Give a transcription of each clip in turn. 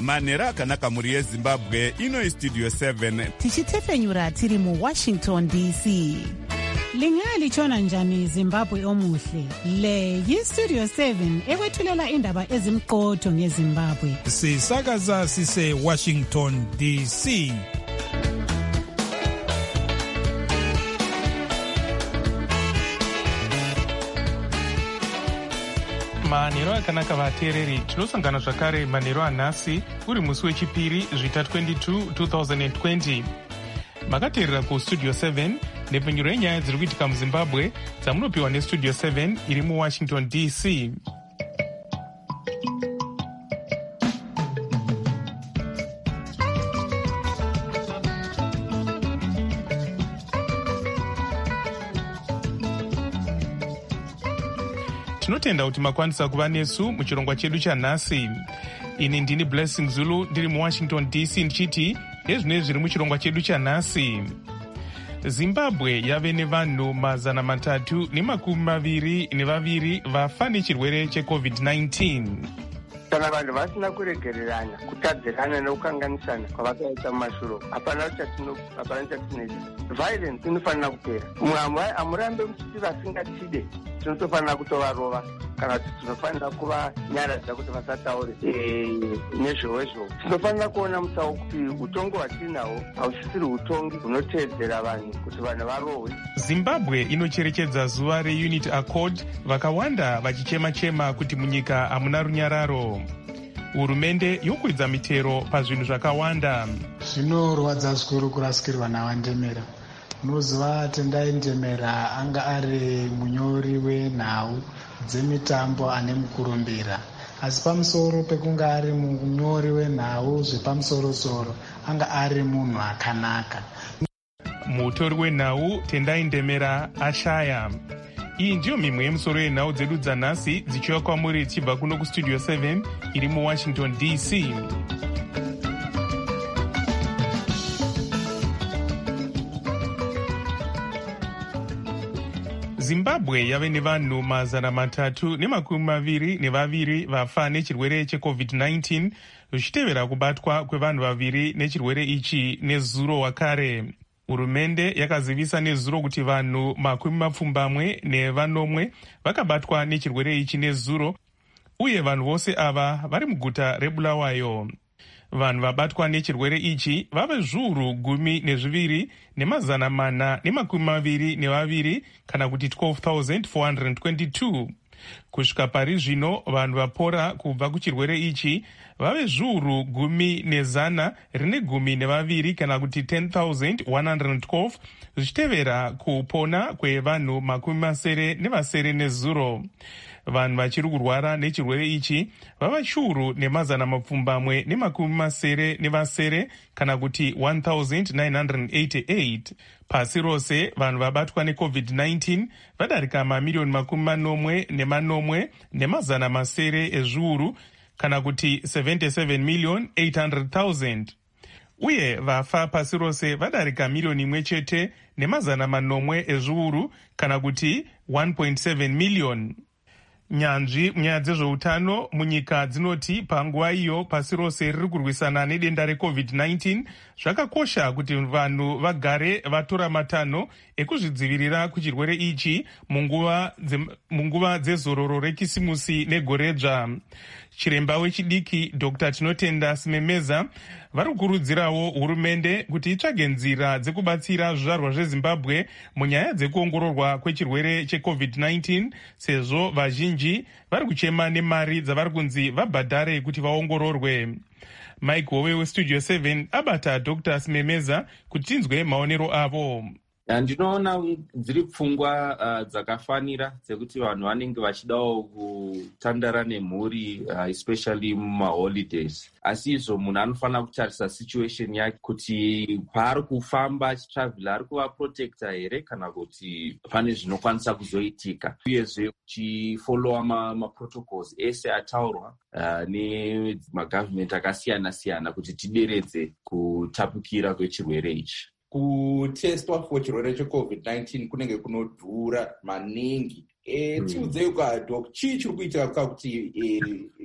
manhero akanaka mhuri yezimbabwe. Ino istudio 7 tichitefenyura tiri muWashington DC. Lingalitshona njani Zimbabwe omuhle? Le yistudio 7 ekwethulela indaba ezimqotho ngeZimbabwe. Sisakaza sise Washington DC. manhero akanaka vateereri, tinosangana zvakare manhero anhasi uri musi wechipiri zvita 22 2020. Makateerera kustudio 7 nepfenyuro yenyaya dziri kuitika muZimbabwe dzamunopiwa nestudio 7 iri muWashington DC. Tinotenda kuti makwanisa kuva nesu muchirongwa chedu chanhasi. Ini ndini Blessing Zulu ndiri muWashington DC ndichiti ezvinenge zviri muchirongwa chedu chanhasi. Zimbabwe yave nevanhu 322 vafa nechirwere cheCovid-19. Kana vanhu vasina kuregererana, kutadzirana nekukanganisana kwavakaita mumashure, hapana chatinoita. Violence inofanira kupera. Hamurambe muchiti vasingatide, tinotofanira kutovarova kana kuti tinofanira kuvanyaradza kuti vasataure nezvowezvo. Tinofanira kuona musawo kuti utongi hwatinahwo hausisiri utongi hunoteedzera vanhu kuti vanhu varohwe. Zimbabwe inocherechedza zuva reUnity Accord, vakawanda vachichema-chema kuti munyika hamuna runyararo. Hurumende yokwidza mitero pazvinhu zvakawanda. Zvinorwadza zvikuru kurasikirwa naVandemera. Unoziva Tendai Ndemera anga ari munyori wenhau dzemitambo ane mukurumbira, asi pamusoro pekunge ari munyori wenhau zvepamusoro-soro anga ari munhu akanaka. Mutori wenhau Tendai Ndemera ashaya. Iyi ndiyo mimwe yemusoro yenhau dzedu dzanhasi dzichiwa kwamuri tichibva kuno kustudio 7 iri muWashington DC. Zimbabwe yave nevanhu 322 vafa nechirwere cheCovid-19 zvichitevera kubatwa kwevanhu vaviri nechirwere ichi nezuro wakare. Hurumende yakazivisa nezuro kuti vanhu 20 vakabatwa nechirwere ichi nezuro, uye vanhu vose ava vari muguta reBulawayo. Vanhu vabatwa nechirwere ichi vave zviuru 12,422 kana kuti 12,422. Kusvika pari zvino vanhu vapora kubva kuchirwere ichi vave zviuru 10,112 kana kuti 10,112 zvichitevera kupona kwevanhu 70 nezuro. Vanhu vachiri kurwara nechirwere ichi vava chiuru 770 kana kuti 1,988. Pasi rose vanhu vabatwa neCovid-19 vadarika mamirioni 40,900 ezviuru kana kuti 77,800,000. Uye vafa pasi rose vadarika milioni 1,800,000 ezviuru kana kuti 1.7 million. Nyanzvi munyaya dzezveutano munyika dzinoti panguva iyo pasi rose riri kurwisana nedenda reCovid-19 zvakakosha kuti vanhu vagare vatora matanho ekuzvidzivirira kuchirwere ichi munguva dzezororo rekisimusi negoredzva. Chiremba wechidiki Dr. Tinotenda Simemeza vari kukurudzirawo hurumende kuti itsvage nzira dzekubatsira zvizvarwa zveZimbabwe munyaya dzekuongororwa kwechirwere cheCovid-19 sezvo vazhinji vari kuchema nemari dzavari kunzi vabhadhare kuti vaongororwe. Mike Howe westudio 7 abata Dr. Simemeza kuti tinzwe maonero avo. Ndinoona dziri pfungwa dzakafanira dzekuti vanhu vanenge vachidawo kutandara nemhuri especially mumaholidays. Asi izvo munhu anofanira kutarisa situation yake kuti paari kufamba achitravhela ari kuvaprotecta here kana kuti pane zvinokwanisa kuzoitika. Uyezve kuchifollowa maprotocols ese ataurwa nemagavhimenti akasiyana-siyana kuti tideredze kutapukira kwechirwere ichi. Kutestwa for chirwere cheCovid-19 kunenge kunodhura maningi. Tiudzei Doc, chii chiri kuitika kuti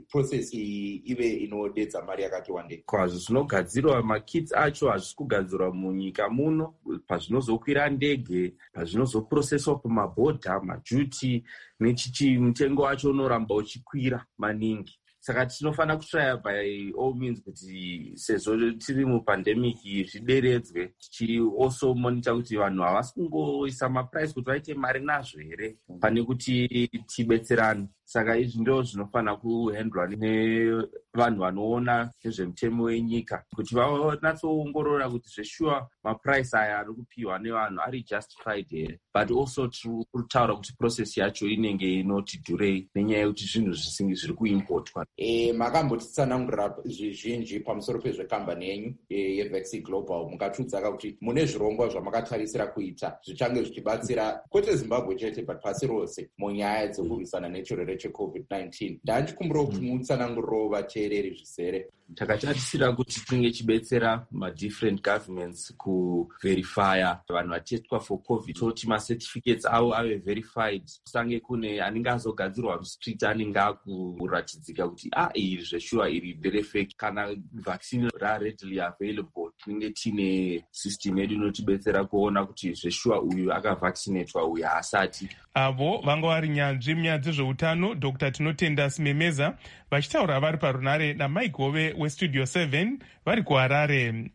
process iyi ive inodedza mari yakati wandei? Kwazvo zvinogadzirwa makits acho hazvisi kugadzirwa munyika muno, pazvinozokwira ndege, pazvinozoprocesswa pamabhodha, majuti nechichi, mutengo wacho unoramba uchikwira maningi. Saka tinofanira kutraya by all means kuti sezvo tiri mupandemic zvideredzwe, tichi also monitor kuti vanhu havasi kungoisa maprice kuti vaite mari nazvo here pane kuti tibetserane. Saka izvi ndo zvinofanira kuhandlwa nevanhu vanoona nezvemutemo wenyika kuti vanatsoongorora kuti zveshuwa maprice aya ari kupiwa nevanhu ari justified here, but also kutaura kuti process yacho inenge inoti dhurei nenyaya yekuti zvinhu zvisingi zviri kuimportwa. Makambotitsanangurira zvizhinji pamusoro pezvekambani yenyu yeVaccine Global, mukatiudzaka kuti mune zvirongwa zvamakatarisira kuita zvichange zvichibatsira kwete Zimbabwe chete but pasi rose munyaya dzekurwisana nechirwere cheCovid-19. Ndachikumbira kuti mutsananguriro vateereri zvizere. Takatarisira kuti tinge chibetsera madifferent governments kuverifya vanhu vatestwa for COVID, toti macertificates avo ave verified, kusange kune anenge azogadzirwa mustreet anenge akuratidzika kuti iri zveshuwa iri nderefake. Kana vaccine readily available, tinenge tine system yedu inotibetsera kuona kuti zveshuwa uyu akavaccinatwa uyu haasati. Avo vanga vari nyanzvi munyaya dzezveutano Dr. Tinotenda Simemeza vachitaura vari parunare naMike Hove weStudio 7 vari kuHarare.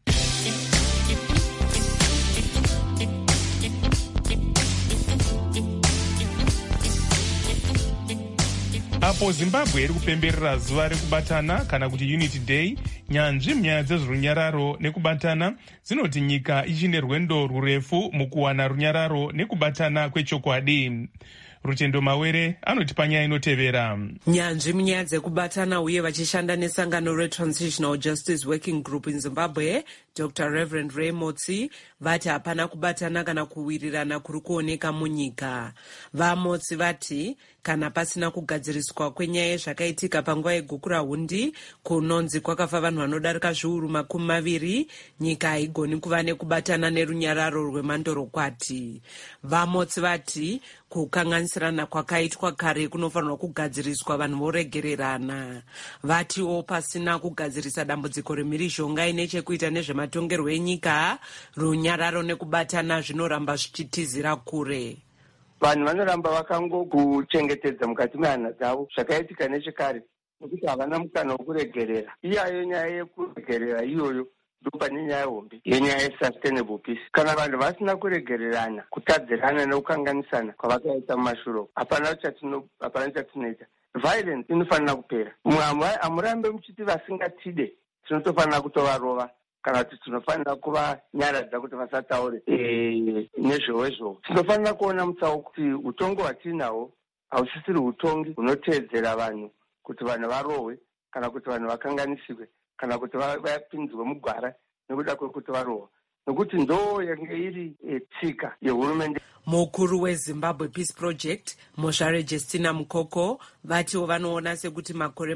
Apo Zimbabwe iri kupemberera zuva rekubatana kana kuti Unity Day, nyanzvi munyaya dzezverunyararo nekubatana dzinoti nyika ichine rwendo rurefu mukuwana runyararo nekubatana kwechokwadi. Rutendo Mawere anotipa nyaya inotevera. Nyanzvi munyaya dzekubatana uye vachishanda nesangano reTransitional Justice Working Group in Zimbabwe, Dr. Reverend Ray Motsi vati hapana kubatana kana kuwirirana kuri kuoneka munyika. VaMotsi vati kana pasina kugadziriswa kwenyaya yezvakaitika panguva yegukurahundi kunonzi kwakafa vanhu vanodarika zviuru 20, nyika haigoni kuva nekubatana nerunyararo rwemandorokwati. VaMotsi vati kukanganisirana kwakaitwa kare kunofanirwa kugadziriswa vanhu voregererana. Vatiwo pasina kugadzirisa dambudziko remhirizhonga ine chekuita nezvematongerwo enyika, runyararo nekubatana zvinoramba zvichitizira kure. Vanhu vanoramba vakangokuchengetedza mukati mehana dzavo zvakaitika nechekare, nekuti havana mukana wekuregerera. Iyayo nyaya yekuregerera iyoyo ndopane nyaya hombe yenyaya yesustainable peace. Kana vanhu vasina kuregererana, kutadzirana nekukanganisana kwavakaita mumashuro, hapana chatinoita. Violence inofanira kupera. Hamurambe muchiti vasingatide tinotofanira kutovarova kana kuti tinofanira kuvanyaradza kuti vasataure nezvowezvo. Tinofanira kuona mutsauko kuti utongi hwatinahwo hausisiri utongi hunoteedzera vanhu kuti vanhu varohwe kana kuti vanhu vakanganisirwe kana kuti vapinzwe mugwara nekuda kwekuti varohwa, nokuti ndo yange iri tsika yehurumende. Mukuru weZimbabwe Peace Project, Mozhare Justina Mukoko, vatiwo vanoona sekuti makore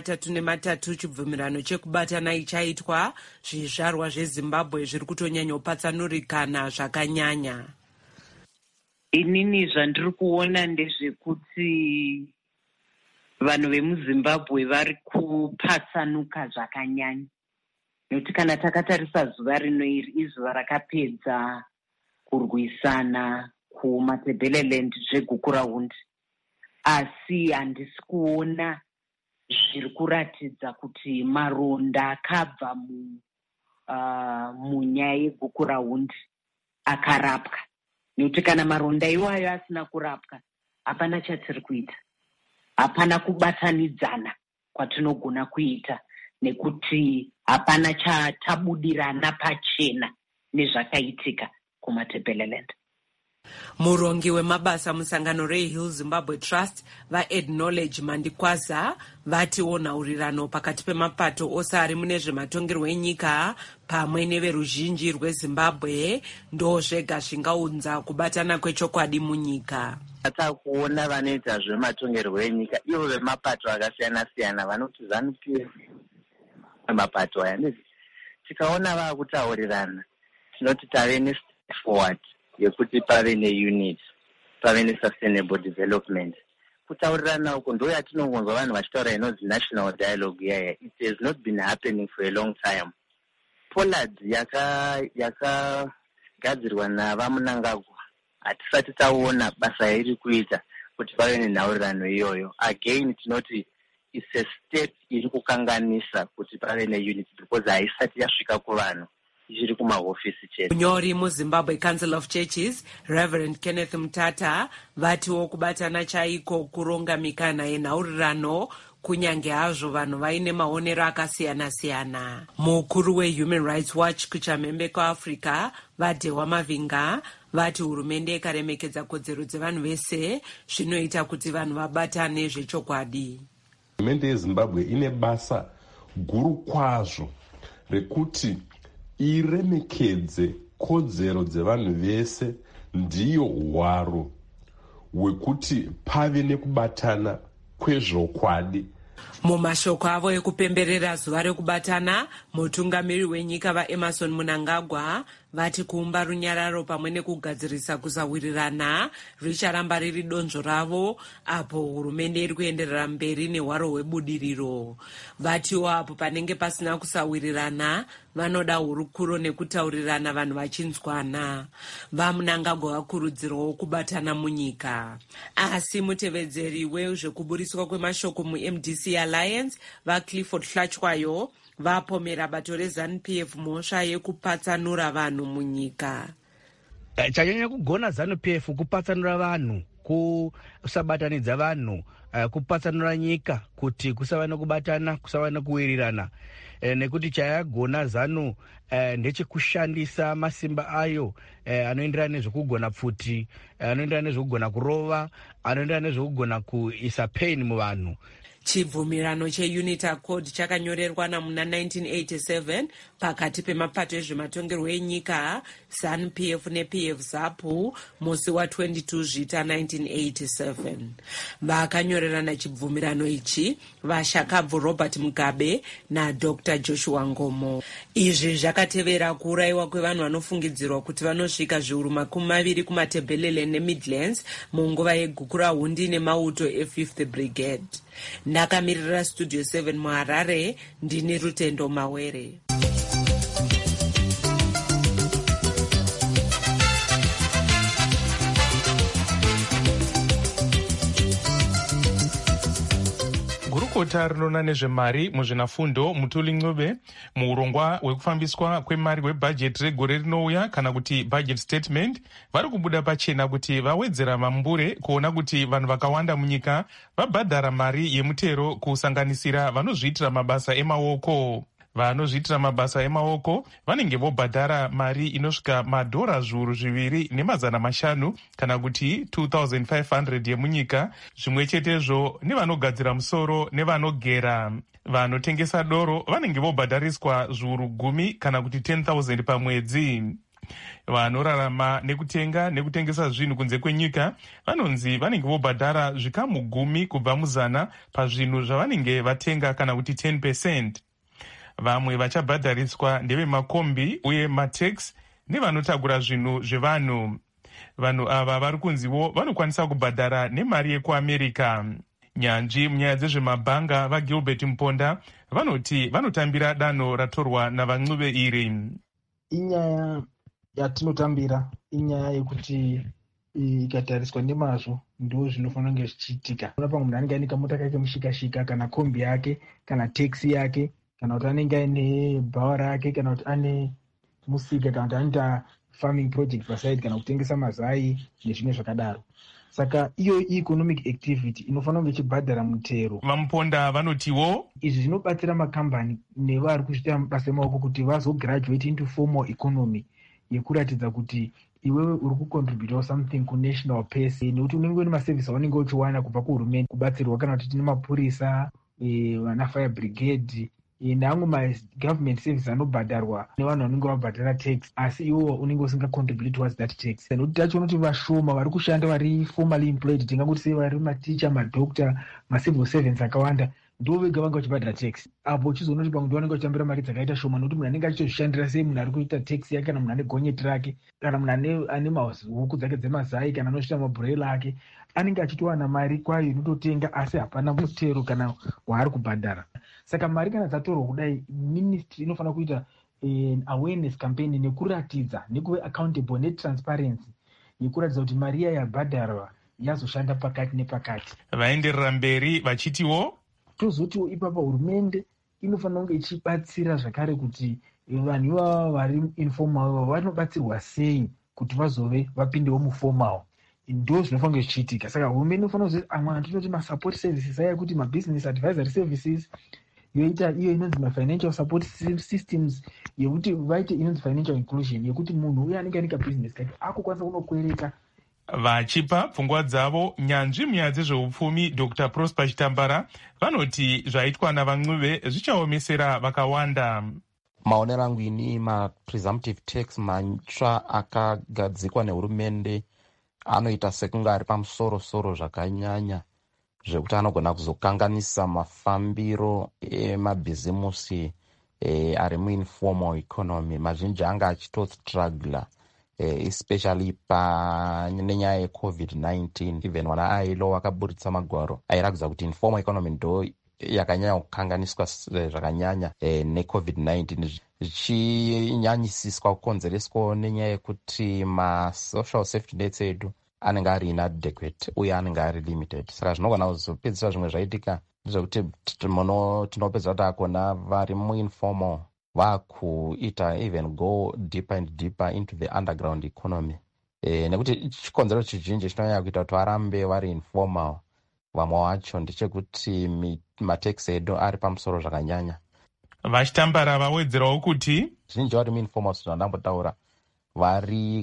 33 chibvumirano chekubatana ichaitwa, zvizvarwa zveZimbabwe zviri kutonyanyopatsanurikana zvakanyanya. Inini zvandiri kuona ndezvekuti vanhu vemuZimbabwe vari kupatsanuka zvakanyanya. Nekuti kana takatarisa zuva rino iri izuva rakapedza kurwisana kuMatabeleland zvegukurahundi, asi handisi kuona zviri kuratidza kuti maronda akabva munyaya yegukurahundi akarapwa. Nekuti kana maronda iwayo asina kurapwa, hapana chatiri kuita, hapana kubatanidzana kwatinogona kuita, nekuti hapana chatabudirana pachena nezvakaitika kuMatabeleland. Murongi wemabasa musangano reHill Zimbabwe Trust vaAcknowledge Mandikwaza vatiwo nhaurirano pakati pemapato ose ari mune zvematongerwo enyika pamwe neveruzhinji rweZimbabwe ndo zvega zvingaunza kubatana kwechokwadi munyika. Takuona vanoita zvematongerwo enyika ivo vemapato akasiyana-siyana vanoti ZANU-PF mapato aya, tikaona vaakutaurirana tinoti tave ne-step forward yekuti pave ne-unit, pave ne-sustainable development kutaurirana uko ndo yatinongonzwa vanhu vachitaura inonzi national dialogue yaya. It has not been happening for a long time. Pollard yakagadzirwa navamunangagwa hatisati taona basa iri kuita kuti pave nenhaurirano iyoyo. Again tinoti it's a step iri kukanganisa kuti pave neunity because haisati yasvika kuvanhu ichiri kumahofisi chete. Munyori muZimbabwe Council of Churches Reverend Kenneth Mutata vatiwo kubatana chaiko kuronga mikana yenhaurirano kunyange hazvo vanhu vaine maonero akasiyana-siyana. Mukuru weHuman Rights Watch kuchamhembe kwaAfrica vaDhewa Mavinga vati hurumende ikaremekedza kodzero dzevanhu vese zvinoita kuti vanhu vabatane zvechokwadi. Hurumende yeZimbabwe ine basa guru kwazvo rekuti iremekedze kodzero dzevanhu vese, ndiyo hwaro hwekuti pave nekubatana kwezvokwadi. Mumashoko avo ekupemberera zuva rekubatana, mutungamiri wenyika vaEmmerson Mnangagwa vati kuumba runyararo pamwe nekugadzirisa kusawirirana richaramba riri donzvo ravo apo hurumende iri kuenderera mberi nehwaro hwebudiriro. Vatiwo apo panenge pasina kusawirirana vanoda hurukuro nekutaurirana vanhu vachinzwana. VaMnangagwa vakurudzirawo kubatana munyika. Asi mutevedzeri wezvekuburiswa kwemashoko muMDC Alliance vaClifford Hlachwayo vapomera bato reZANU-PF mhosva yekupatsanura vanhu munyika. Chanyanya kugona ZANU-PF kupatsanura vanhu, kusabatanidza vanhu, kupatsanura nyika kuti kusava nekubatana, kusava nekuwirirana. Nekuti chayagona ZANU ndechekushandisa masimba ayo anoenderana nezvekugona pfuti, anoenderana nezvekugona kurova, anoenderana nezvekugona kuisa pain muvanhu. Chibvumirano cheUnity Accord chakanyorerwa namuna 1987 pakati pemapato ezvematongerwo enyika ZANU-PF nePF ZAPU musi wa22 Zvita 1987. Vakanyorerana chibvumirano ichi vaShakabvu Robert Mugabe naDr Joshua Ngomo. Izvi zvakatevera kuurayiwa kwevanhu vanofungidzirwa kuti vanosvika zviuru 20 kumatebhelele neMidlands munguva yegukura hundi nemauto e5th Brigade. Ndakamirira Studio 7 muHarare, ndini Rutendo Mawere. Gurukota rinona nezvemari muzvinafundo Mutuli Ncube muurongwa hwekufambiswa kwemari hwebhajeti regore rinouya kana kuti budget statement vari kubuda pachena kuti vawedzera mambure kuona kuti vanhu vakawanda munyika vabhadhara mari yemutero kusanganisira vanozviitira mabasa emaoko. Vanozviitira mabasa emaoko vanenge vobhadhara mari inosvika madhora zviuru 2,500 kana kuti 2,500 yemunyika, zvimwe chetezvo nevanogadzira musoro nevanogera. Vanotengesa doro vanenge vobhadhariswa zviuru 10 kana kuti 10,000 pamwedzi. Vanorarama nekutenga nekutengesa zvinhu kunze kwenyika vanonzi vanenge vobhadhara zvikamu 10 kubva muzana pazvinhu zvavanenge vatenga kana kuti 10%. Vamwe vachabhadhariswa ndevemakombi uye matex nevanotagura zvinhu zvevanhu. Vanhu ava vari kunziwo vanokwanisa kubhadhara nemari yekuAmerica. Nyanzvi munyaya dzezvemabhanga vaGilbert Mponda vanoti vanotambira danho ratorwa navaNcube iri. Inyaya yatinotambira inyaya yekuti ikatariswa nemazvo ndo zvinofanira kunge zvichiitika. Kuna pamwe munhu anenge aine kamota kake mushikashika kana kombi yake kana teksi yake kana kuti anenge aine bhawa rake kana kuti ane musika kana kuti anoita farming project paside kana kutengesa mazai nezvimwe zvakadaro. Saka iyo economic activity inofanira kunge ichibhadhara mutero. Vamponda vanotiwo izvi zvinobatsira makambani nevari kuzviita mabasa emaoko kuti vazograduate into formal economy yekuratidza kuti iwewe uri kucontribute something kunational pace, nekuti unenge une maservice aunenge uchiwana kubva kuhurumende, kubatsirwa kana kuti tine mapurisa, vana fire brigade neamwe magovernment service anobhadharwa nevanhu vanenge vabhadhara tax, asi iwo unenge usingacontribute towards that tax. Nekuti tachiona kuti vashoma vari kushanda vari formally employed, tingangoti sei vari maticha, madoctor, macivil servants akawanda ndo vega vanga vachibhadhara tax. Apo uchizoona kuti pamwe vanenge vachitambira mari dzakaita shoma, nokuti munhu anenge achitozvishandira sei munhu ari kuita tax yake, kana munhu ane gonyeti rake, kana munhu ane huku dzake dzemazai, kana anosvita mabhurela ake, anenge achitowana mari kwayo inototenga, asi hapana mutero kana waari kubhadhara. Saka mari kana dzatorwa kudai, ministry inofanira kuita awareness campaign nekuratidza, nekuve accountable netransparency yekuratidza kuti mari iya yabhadharwa yazoshanda pakati nepakati. Vaenderera mberi vachitiwo tozotiwo ipapa hurumende inofanira kunge ichibatsira zvakare kuti vanhu ivava vari informal vanobatsirwa sei kuti vazove vapindewo muformal. Ndo zvinofanira kunge zvichiitika. Saka hurumende inofanira kuziva amwe anototi masupport services aya kuti mabusiness advisory services, yoita iyo inonzi mafinancial support systems, yekuti vaite inonzi financial inclusion, yekuti munhu uye anenge anika business kati akukwanisa kunokwereta. Vachipa pfungwa dzavo nyanzvi munyaya dzezveupfumi Dr. Prosper Chitambara vanoti zvaitwa navamwe zvichaomesera vakawanda. Maonero angu ini ma-presumptive tax matsva akagadzikwa nehurumende anoita sekunge ari pamusoro-soro zvakanyanya, zvekuti anogona kuzokanganisa mafambiro emabhizimusi ari muinformal economy. Mazhinji anga achitostrugla especially nenyaya yeCovid-19. Even wana ailo akaburitsa magwaro airakudza kuti informal economy ndo yakanyanya kukanganiswa zvakanyanya neCovid-19, zvichinyanyisiswa kukonzereswa nenyaya yekuti masocial safety nets edu anenge ari inadequate uye anenge ari limited. Saka zvinogona kuzopedzisira zvimwe zvaitika ndezvekuti tinopedza kuti akona vari muinformal vakuita even go deeper and deeper into the underground economy. Nekuti chikonzero chizhinji chinonyanya kuita kuti varambe vari informal vamwe vacho ndechekuti matax edu ari pamusoro zvakanyanya. Vachitambara vawedzerawo kuti zhinji vari muinformal zvandambotaura vari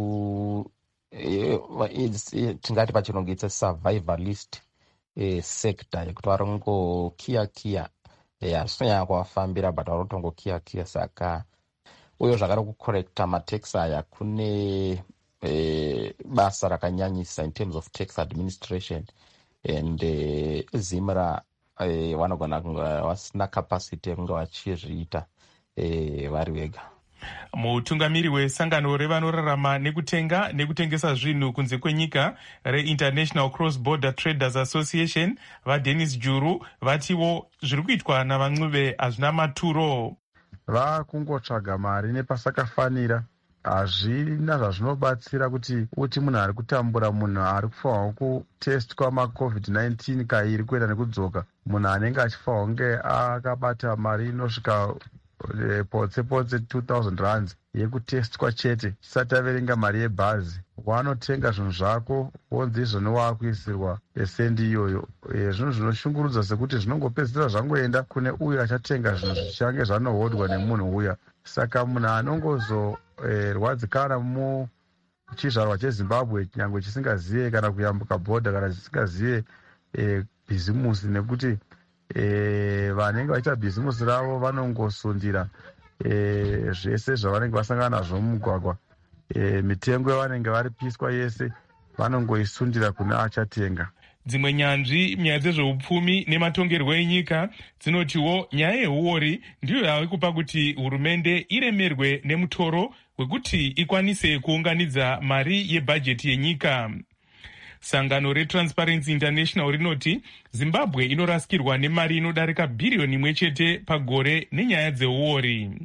tingati pachirungu it's a survivalist sector yekuti varongokiya hazvinonyanya kuvafambira but varotongokiya. Saka uye zvakare kukorekta matax aya kune basa rakanyanyisa in terms of tax administration, and zimra vanogona kunge vasina capacity yekunge vachizviita vari vega. Mutungamiri wesangano revanorarama nekutenga nekutengesa zvinhu kunze kwenyika reInternational Cross Border Traders Association vaDennis Juru vatiwo zviri kuitwa navamwe hazvina maturo. Vakungotsvaga mari nepasakafanira, hazvina zvazvinobatsira kuti munhu ari kutambura, munhu ari kufanirwa kutestwa maCovid-19 kairi kuenda nekudzoka, munhu anenge achifanirwa kunge akabata mari inosvika potse 2000 rands yekutestwa chete chisati averenga mari yebhazi. Wanotenga zvinhu zvako wonzi izvoni waakuisirwa esendi iyoyo. Zvinhu zvinoshungurudza sekuti zvinongopedzisira zvangoenda kune uyo achatenga zvinhu zvichange zvanohodwa nemunhu uya. Saka munhu anongozorwadzikana muchizvarwa cheZimbabwe nyangwe chisingazive kana kuyambuka bhodha kana chisingazive bhizimusi, nekuti vanenge vachiita bhizimusi ravo vanongosundira zvese zvavanenge vasangana nazvo mumugwagwa. Mitengo yavanenge varipiswa yese vanongoisundira kune achatenga. Dzimwe nyanzvi nyaya dzezveupfumi nematongerwo enyika dzinotiwo nyaya yehuori ndiyo yave kupa kuti hurumende iremerwe nemutoro wekuti ikwanise kuunganidza mari yebhajeti yenyika. Sangano reTransparency International rinoti Zimbabwe inorasikirwa nemari inodarika bhiriyoni imwe chete pagore nenyaya dzeuori.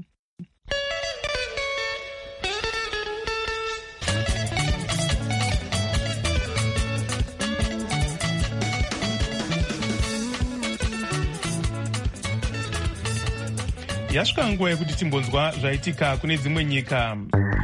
Yasvika nguva yekuti timbonzwa zvaitika kune dzimwe nyika.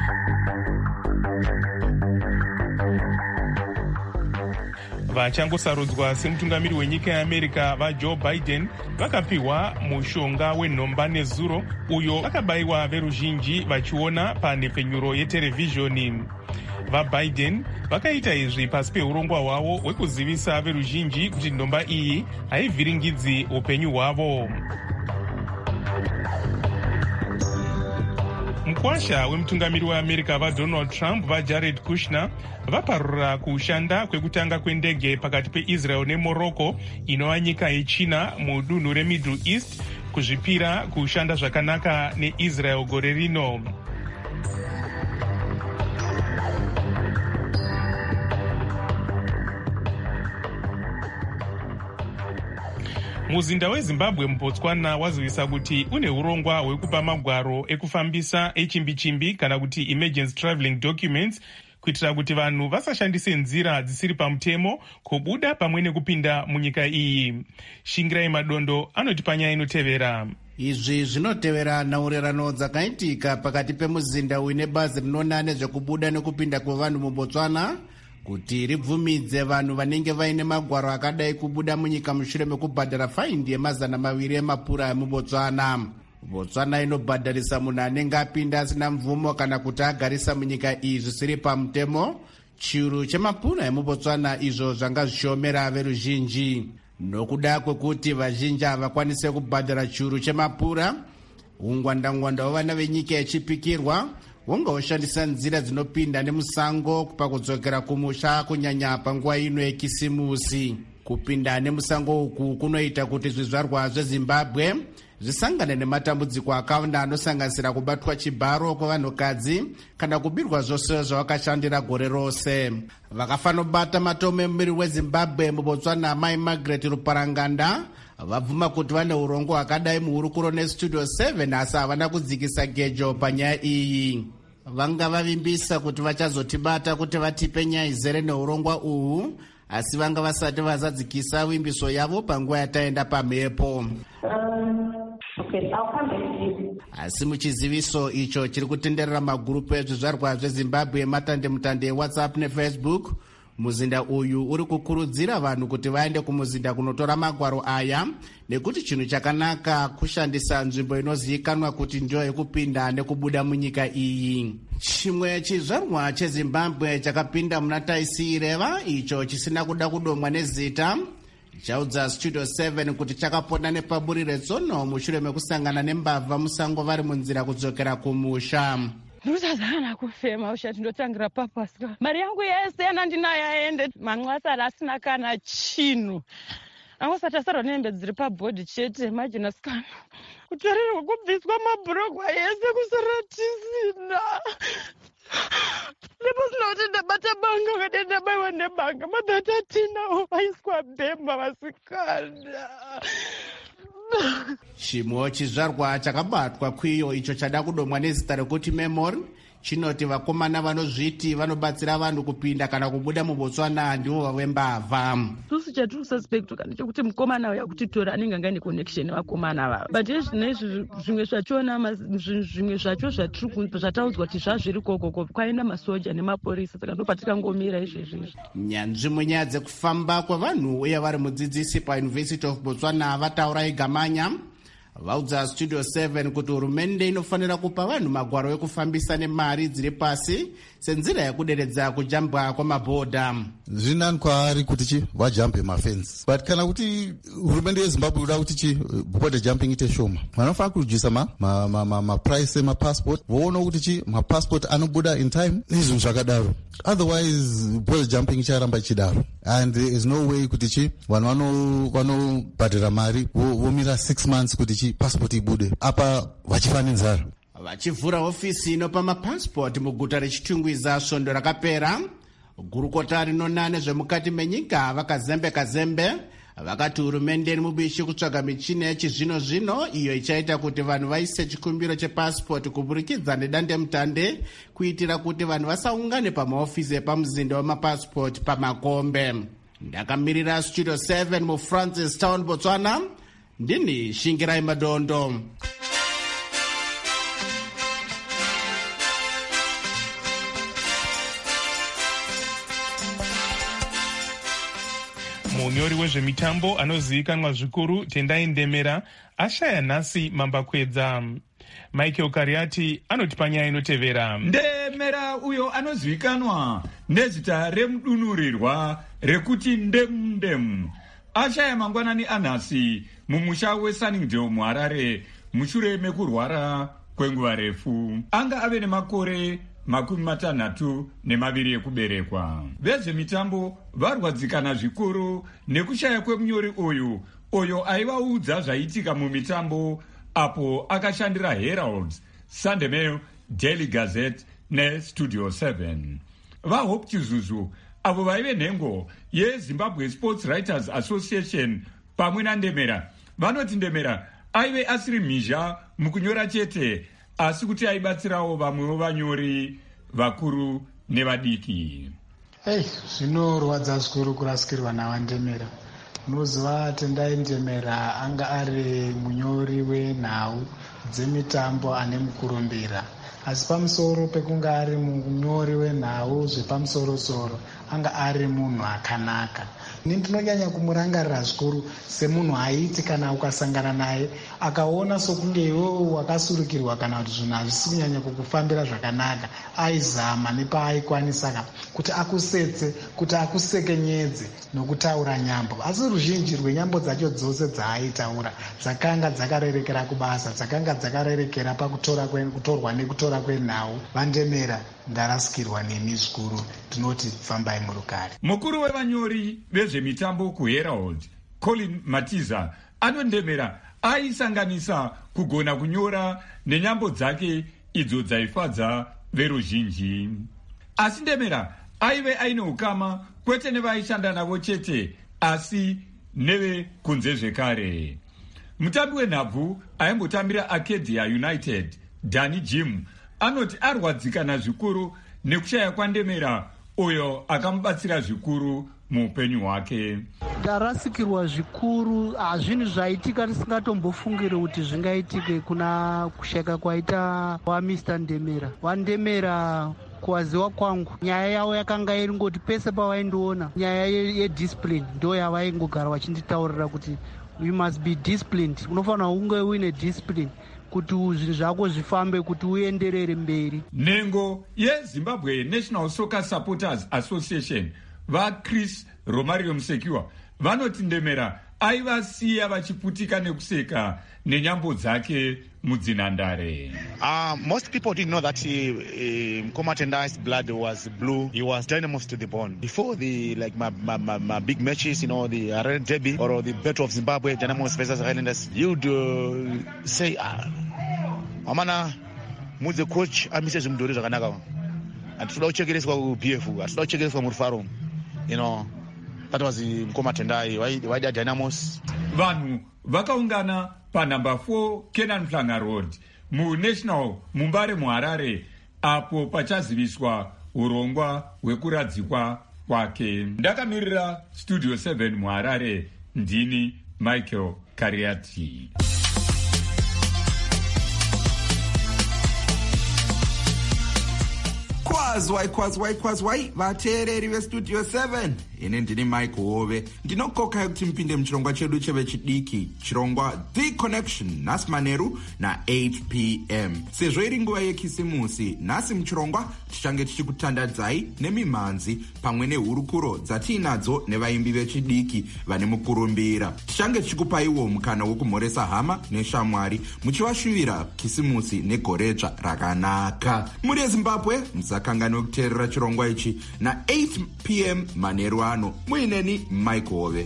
Vachangosarudzwa semutungamiri wenyika yeAmerica vaJoe Biden vakapiwa mushonga wenhomba nezuro uyo vakabayiwa veruzhinji vachiona panhepfenyuro yeterevhizhoni. VaBiden vakaita izvi pasi peurongwa hwavo hwekuzivisa veruzhinji kuti nhomba iyi haivhiringidzi upenyu hwavo. mukwasha wemutungamiri weamerica vaDonald Trump vaJared Kushner vaparura kushanda kwekutanga kwendege pakati peIsrael neMorocco inova nyika yechina mudunhu reMiddle East kuzvipira kushanda zvakanaka neIsrael gore rino. Muzinda weZimbabwe muBotswana wazivisa kuti une urongwa hwekupa magwaro ekufambisa echimbi-chimbi kana kuti emergency traveling documents kuitira kuti vanhu vasashandise nzira dzisiri pamutemo kubuda pamwe nekupinda munyika iyi. Shingirai Madondo anoti panyaya inotevera. Izvi zvinotevera nhaurirano dzakaitika pakati pemuzinda uine bazi rinoona nezvekubuda nekupinda kwevanhu muBotswana kuti ribvumidze vanhu vanenge vaine magwaro akadai kubuda munyika mushure mekubhadhara faindi ye200 emapura emuBotswana. Botswana inobhadharisa munhu anenge apinda asina mvumo kana kuti agarisa munyika iyi zvisiri pamutemo chiuru chemapura emuBotswana, izvo zvanga zvichiomera veruzhinji. Nokuda kwekuti vazhinji havakwanise kubhadhara chiuru chemapura, ungwanda-ngwanda hwevana venyika yechipikirwa wonga ushandisa nzira dzinopinda nemusango pakudzokera kumusha, kunyanya panguva ino yekisimusi. Kupinda nemusango uku kunoita kuti zvizvarwa zveZimbabwe zvisangane nematambudziko akawanda anosanganisira kubatwa chibharo kwevanhukadzi kana kubirwa zvose zvavakashandira gore rose. Vakafanobata matome mumiri weZimbabwe muBotswana, Mai Margaret Ruparanganda, vabvuma kuti vane urongo hwakadai muhurukuro neStudio 7 asi havana kudzikisa gejo panyaya iyi. Vanga vavimbisa kuti vachazotibata kuti vatipe nyaya izere neurongwa uhu, asi vanga vasati vazadzikisa wimbiso yavo panguva yataenda pamhepo. Asi muchiziviso icho chiri kutenderera magurupu ezvizvarwa zveZimbabwe matande-mutande eWhatsApp neFacebook, muzinda uyu uri kukurudzira vanhu kuti vaende kumuzinda kunotora magwaro aya nekuti chinhu chakanaka kushandisa nzvimbo inozivikanwa kuti ndiyo yekupinda nekubuda munyika iyi. Chimwe chizvarwa cheZimbabwe chakapinda muna taisi ireva icho chisina kuda kudomwa nezita chaudza Studio 7 kuti chakapona nepaburi retsono mushure mekusangana nembavha musango vari munzira kudzokera kumusha. Ndosazana kufema ushati ndotangira papasika. Mari yangu yese yanandinayo yaende manxasara asina kana chinhu. Angosati asarwa nehembe dziri pabhodhi chete, imagine sikana. Kutarirwa kubviswa mabhurogwa yese kusara tisina. Ndipo sina kuti ndabata banga ukati ndabaiwa nebanga. Madhatatina vaiswa bhemba vasikana. Chimwe chizvarwa chakabatwa kwiyo icho chada kudomwa nezita rekuti Memory chinoti vakomana vanozviti vanobatsira vanhu kupinda kana kubuda muBotswana ndivo vavembavha. Tusi chatiri kususpect kana chekuti mukomana uya kutitora anenge anga ine connection nevakomana vava. But izvinezvi zvimwe zvachona zvimwe zvacho zvataudzwa kuti zvazviri kokoko kwaenda masoja nemapurisa saka ndopatikangomira izvezvi. Nyanzvi munyaya dzekufamba kwevanhu uye vari mudzidzisi paUniversity of Botswana vataura igamanya vaudza Studio 7 kuti hurumende inofanira kupa vanhu magwaro ekufambisa nemari dziri pasi senzira yekuderedza kujambwa kwamabhodha. Zvinani kwaari kuti vajampe mafensi, but kana kuti hurumende yeZimbabwe uda kuti border jumping ite shoma, vanofanira kurujisa maprice emapassport, voona kuti mapassport anobuda in time nezvinhu zvakadaro. Otherwise border jumping icharamba ichidaro, and there is no way kuti vanhu vanobhadhara mari vomira 6 months kuti passport ibude apa vachifa nenzara. Vachivhura ofisi inopa mapassport muguta rechitungwiza svondo rakapera, gurukota rinona nezvemukati menyika vakazembe vakati hurumende iri mubishi kutsvaga michini yechizvino-zvino iyo ichaita kuti vanhu vaise chikumbiro chepassport kuburikidza nedande-mutande kuitira kuti vanhu vasaungane pamaofisi epamuzinda wemapassport pamakombe. Ndakamirira Studio 7 muFrancis Town, Botswana, ndini Shingirai Madondo. Munyori wezvemitambo anozivikanwa zvikuru Tendai Ndemera ashaya nhasi mambakwedza. Michael Kariati anoti panyaya inotevera. Ndemera uyo anozivikanwa nezita remudunurirwa rekuti ndemu ashaya mangwanani anhasi mumusha weSunningdale muHarare mushure mekurwara kwenguva refu. Anga ave nemakore 62 ekuberekwa. Vezvemitambo varwadzikana zvikuru nekushaya kwemunyori uyo aivaudza zvaitika mumitambo apo akashandira Herald, Sunday Mail, Daily Gazette neStudio 7. VaHope Chizuzu avo vaive nhengo yeZimbabwe Sports Writers Association pamwe naNdemera vanoti Ndemera aive asiri mhizha mukunyora chete, asi kuti aibatsirawo vamwewo vanyori vakuru nevadiki. Zvinorwadza zvikuru kurasikirwa nawaNdemera. Unoziva Tendai Ndemera anga ari munyori wenhau dzemitambo ane mukurumbira, asi pamusoro pekunga ari munyori wenhau zvepamusoro-soro anga ari munhu akanaka. Ndinonyanya kumurangarira zvikuru semunhu aiti kana ukasangana naye akaona sokunge iwewe wakasurukirwa kana kuti zvinhu hazvisi kunyanya kukufambira zvakanaka, aizama nepaaikwanisa kuti akusetse, kuti akusekenyedze nokutaura nyambo. Asi ruzhinji rwenyambo dzacho dzose dzaaitaura dzakanga dzakarerekera kubasa, dzakanga dzakarerekera pakutorwa nekutora kwenhau. vaNdemera ndarasikirwa nemi zvikuru, tinoti fambai murukare. Mukuru wevanyori vezvemitambo kuHerald, Colin Matiza, anoNdemera aisanganisa kugona kunyora nenyambo dzake idzo dzaifadza veruzhinji. Asi Ndemera aive aine ukama kwete nevaishanda navo chete, asi nevekunze zvekare. Mutambi wenhabvu aimbotambira Arcadia United, Danny Jim, anoti arwadzikana zvikuru nekushaya kwaNdemera uyo akamubatsira zvikuru muupenyu hwake. Ndarasikirwa zvikuru, hazvinhu zvaitika tisingatombofungire kuti zvingaitike kuna kushayika kwaita waMr Ndemera. waNdemera kuwaziwa kwangu nyaya yavo yakanga iri ngoti pese pavaindoona nyaya yediscipline ndo yavaingogara vachinditaurira kuti you must be disciplined, unofanira unge uine discipline kuti zvinhu zvako zvifambe, kuti uenderere mberi. Nhengo yeZimbabwe National Soccer Supporters Association vaChris Romario Musekiwa vanoti Ndemera aivasiya vachiputika nekuseka nenyambo dzake mudzinhandare. Most people didn't know that Mkoma Tendai's blood was blue. He was dynamos to the bone. Before the my big matches, the Arena Derby or the Battle of Zimbabwe, Dynamos versus Highlanders, you'd say, Amana, mudze coach amise zvimudhori zvakanaka. Atisoda kuchekereswa kuBF, atisoda kuchekereswa murufaro. That was Mkoma Tendai. Why the Dynamos? Vanhu vakaungana panumber 4 Kenan Mhlanga Road muNational Mumbare muHarare apo pachaziviswa urongwa hwekuradzikwa kwake. Ndakamirira Studio 7 muHarare, ndini Michael Kariati. Kwazwai vateereri veStudio 7, ine ndini Mike Hove. Ndinokoka kuti mpinde muchirongwa chedu chevechidiki, chirongwa The Connection, nhasi manheru na8 p.m. Sezvo iri nguva yekisimusi, nhasi muchirongwa tichange tichikutandadzai nemimhanzi pamwe nehurukuro dzatiinadzo nevaimbi vechidiki vane mukurumbira. Tichange tichikupaiwo mukana wokumhoresa hama neshamwari muchivashuvira kisimusi negoredzva rakanaka. Muri yeZimbabwe musakanganwe kuteerera chirongwa ichi na8 p.m. manheru ano. Muineni Mike Hove.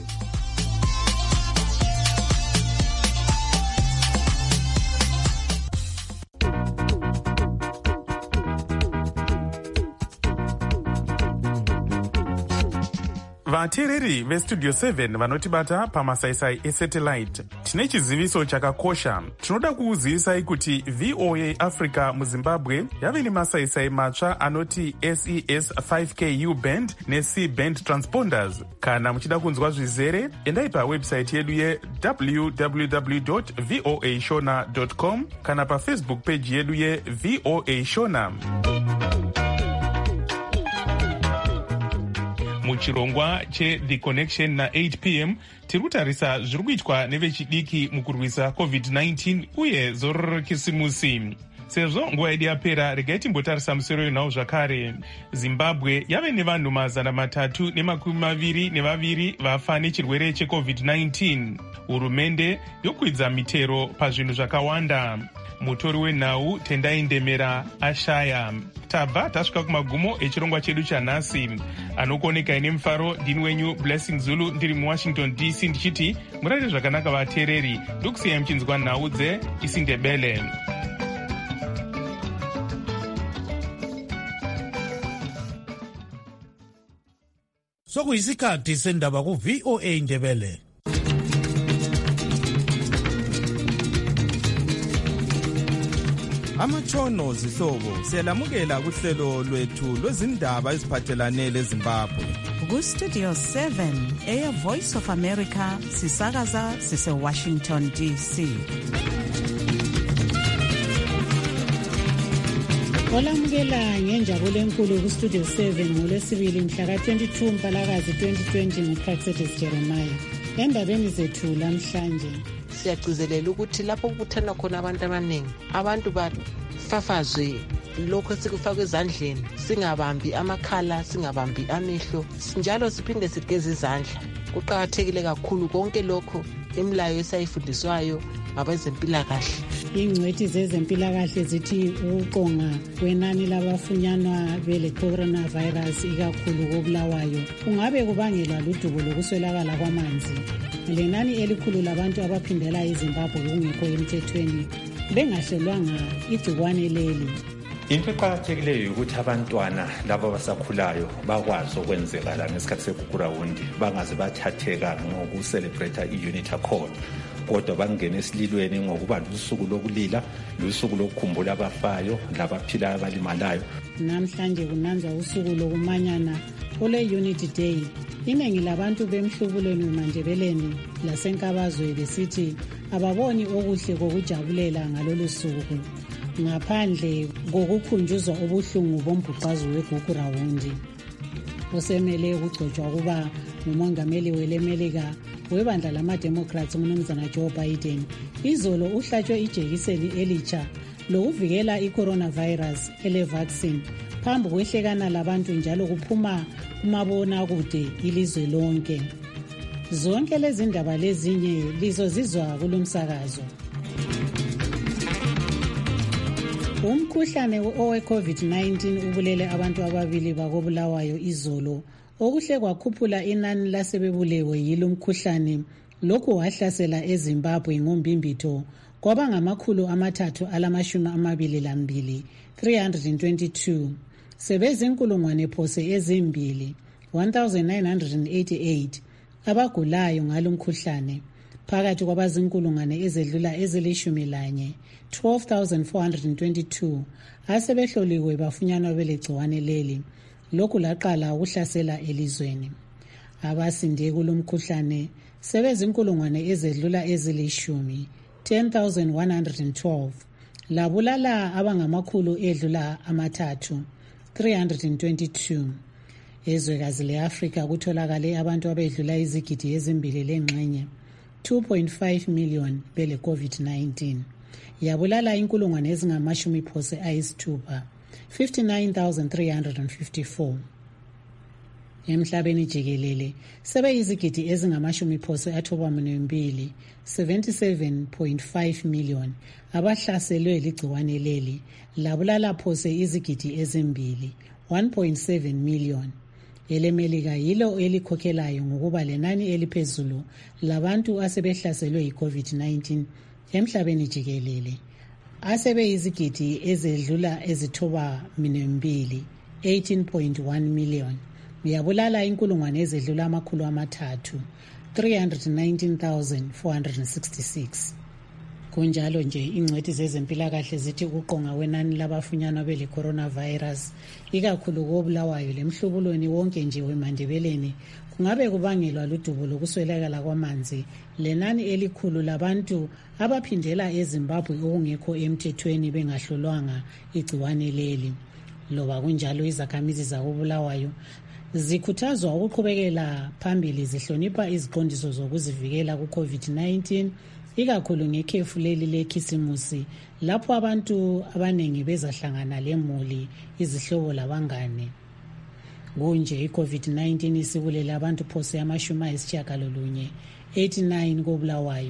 vateereri veStudio 7 vanotibata pamasaisai esatellite, tine chiziviso chakakosha. Tinoda kukuzivisai kuti VOA Africa muZimbabwe yave nemasaisai matsva anoti SES 5K U-band neC-band transponders. Kana muchida kunzwa zvizere, endai pawebsite yedu ye www.voashona.com kana pafacebook page yedu yeVOA Shona. Muchirongwa cheThe Connection na8 p.m. tiri kutarisa zviri kuitwa nevechidiki mukurwisa COVID-19 uye zororo rekisimusi. Sezvo nguva yedu yapera, regai timbotarisa musoro wenhau zvakare. Zimbabwe yave nevanhu 322 vafa nechirwere cheCovid-19. Hurumende yokwidza mitero pazvinhu zvakawanda. mutori wenhau Tendai Ndemera ashaya. Tabva tasvika kumagumo echirongwa chedu chanhasi. Anokuoneka ine mufaro ndini wenyu Blessing Zulu ndiri muWashington DC ndichiti murare zvakanaka vateereri. Ndokusiyai muchinzwa nhau dzeIsindebele. Sokuyisikhathi sendaba ku-VOA Indebele. Amatshono zihlobo siyalamukela kuhlelo lwethu lwezindaba eziphathelane leZimbabwe. Ku-Studio 7 Air Voice of America sisakaza sise-Washington DC. Olamukela ngenjabulo enkulu ku-Studio 7 ngolwesibili mhla ka-22 Mpalakazi 2020 nguPraxedis Jeremiah. Endabeni zethu lamhlanje siyagcizelela ukuthi lapho kubuthana khona abantu abaningi, abantu bafafazwe lokho esikufaka ezandleni, singabambi amakhala, singabambi amehlo, njalo siphinde sigeze izandla. Kuqakathekile kakhulu konke lokho imilayo esayifundiswayo ngabezempilakahle. Ingcwethi zezempilakahle zithi ukuqonga kwenani labafunyanwa bele coronavirus ikakhulu koBulawayo kungabe kubangelwa ludubo lokuswelakala kwamanzi. Lenani elikhulu labantu abaphindela eZimbabwe kungekho emthethweni bengahlelwanga igcikwane leli. Into eqakathekileyo ukuthi abantwana labo abasakhulayo bakwazi okwenzekala ngesikhathi segugurawundi, bangaze bathatheka ngokucelebrate i-unity accord, kodwa bangene esililweni ngokuba lusuku lokulila, lusuku lokukhumbula abafayo labaphila abalimalayo. Namhlanje kunanzwa usuku lokumanyana ole-Unity Day. Iningi labantu bemhlubulweni uMandebeleni lasenkabazwe besithi ababoni okuhle kokujabulela ngalolu suku ngaphandle kokukhunjuzwa ubuhlungu bombhuqazo wegugurawundi. Osemele ukugcotshwa kuba ngumongameli welemelika webandla lama-Democrats uMnumzana Joe Biden izolo uhlatshwe ijekiseni elitsha lokuvikela i-coronavirus ele-vaccine phambi kwehlekana labantu njalo kuphuma kumabonakude ilizwe lonke. Zonke lezi ndaba lezinye lizozizwa kulomsakazo. Umkhuhlane owe-COVID-19 ubulele abantu ababili bakoBulawayo izolo. Okuhle kwakhuphula inani lasebebulewe yilo mkhuhlane. Lokhu wahlasela eZimbabwe ngombimbitho kwaba ngamakhulu 322 322. Sebezinkulungwane phose ezimbili 1988 abagulayo ngalo mkhuhlane. Phakathi kwabazinkulungwane ezedlula ezili11 12,422 asebehloliwe bafunyanwa belegciwane leli. Lokhu laqala ukuhlasela elizweni. Abasinde kulomkhuhlane sebezinkulungwane ezedlula ezili10 10,112 labulala abangamakhulu edlula 322. Ezwekazi leAfrika kutholakale abantu abedlula izigidi ezimbili lengxenye 2.5 million bele COVID-19. Yabulala inkulungwane ezingama-60 59,354. Emhlabeni jikelele sebeyizigidi ezingama-92 77.5 million abahlaselwe ligciwane leli labulala phose izigidi ezimbili 1.7 million. Elemelika yilo elikhokhelayo ngokuba lenani eliphezulu labantu asebehlaselwe yi-COVID-19 emhlabeni jikelele. Asebeyizigidi ezedlula ezithoba 2 18.1 million. Yabulala inkulungwane ezedlula 300 319,466. Kunjalo nje ingcwethi zezempilakahle zithi ukuqonga wenani labafunyanwa bele coronavirus ikakhulu koBulawayo lemhlubulweni wonke nje weMandebeleni kungabe kubangelwa ludubo lokuswelakala kwamanzi lenani elikhulu labantu abaphindela eZimbabwe okungekho emthethweni bengahlolwanga igciwane leli. Loba kunjalo izakhamizi zakoBulawayo zikhuthazwa ukuqhubekela phambili zihlonipha iziqondiso zokuzivikela ku-COVID-19 ikakhulu ngekhefu leli lekhisimusi lapho abantu abaningi bezahlangana lemuli, izihlobo labangane. Kunje i-COVID-19 isibulele abantu phose 89 koBulawayo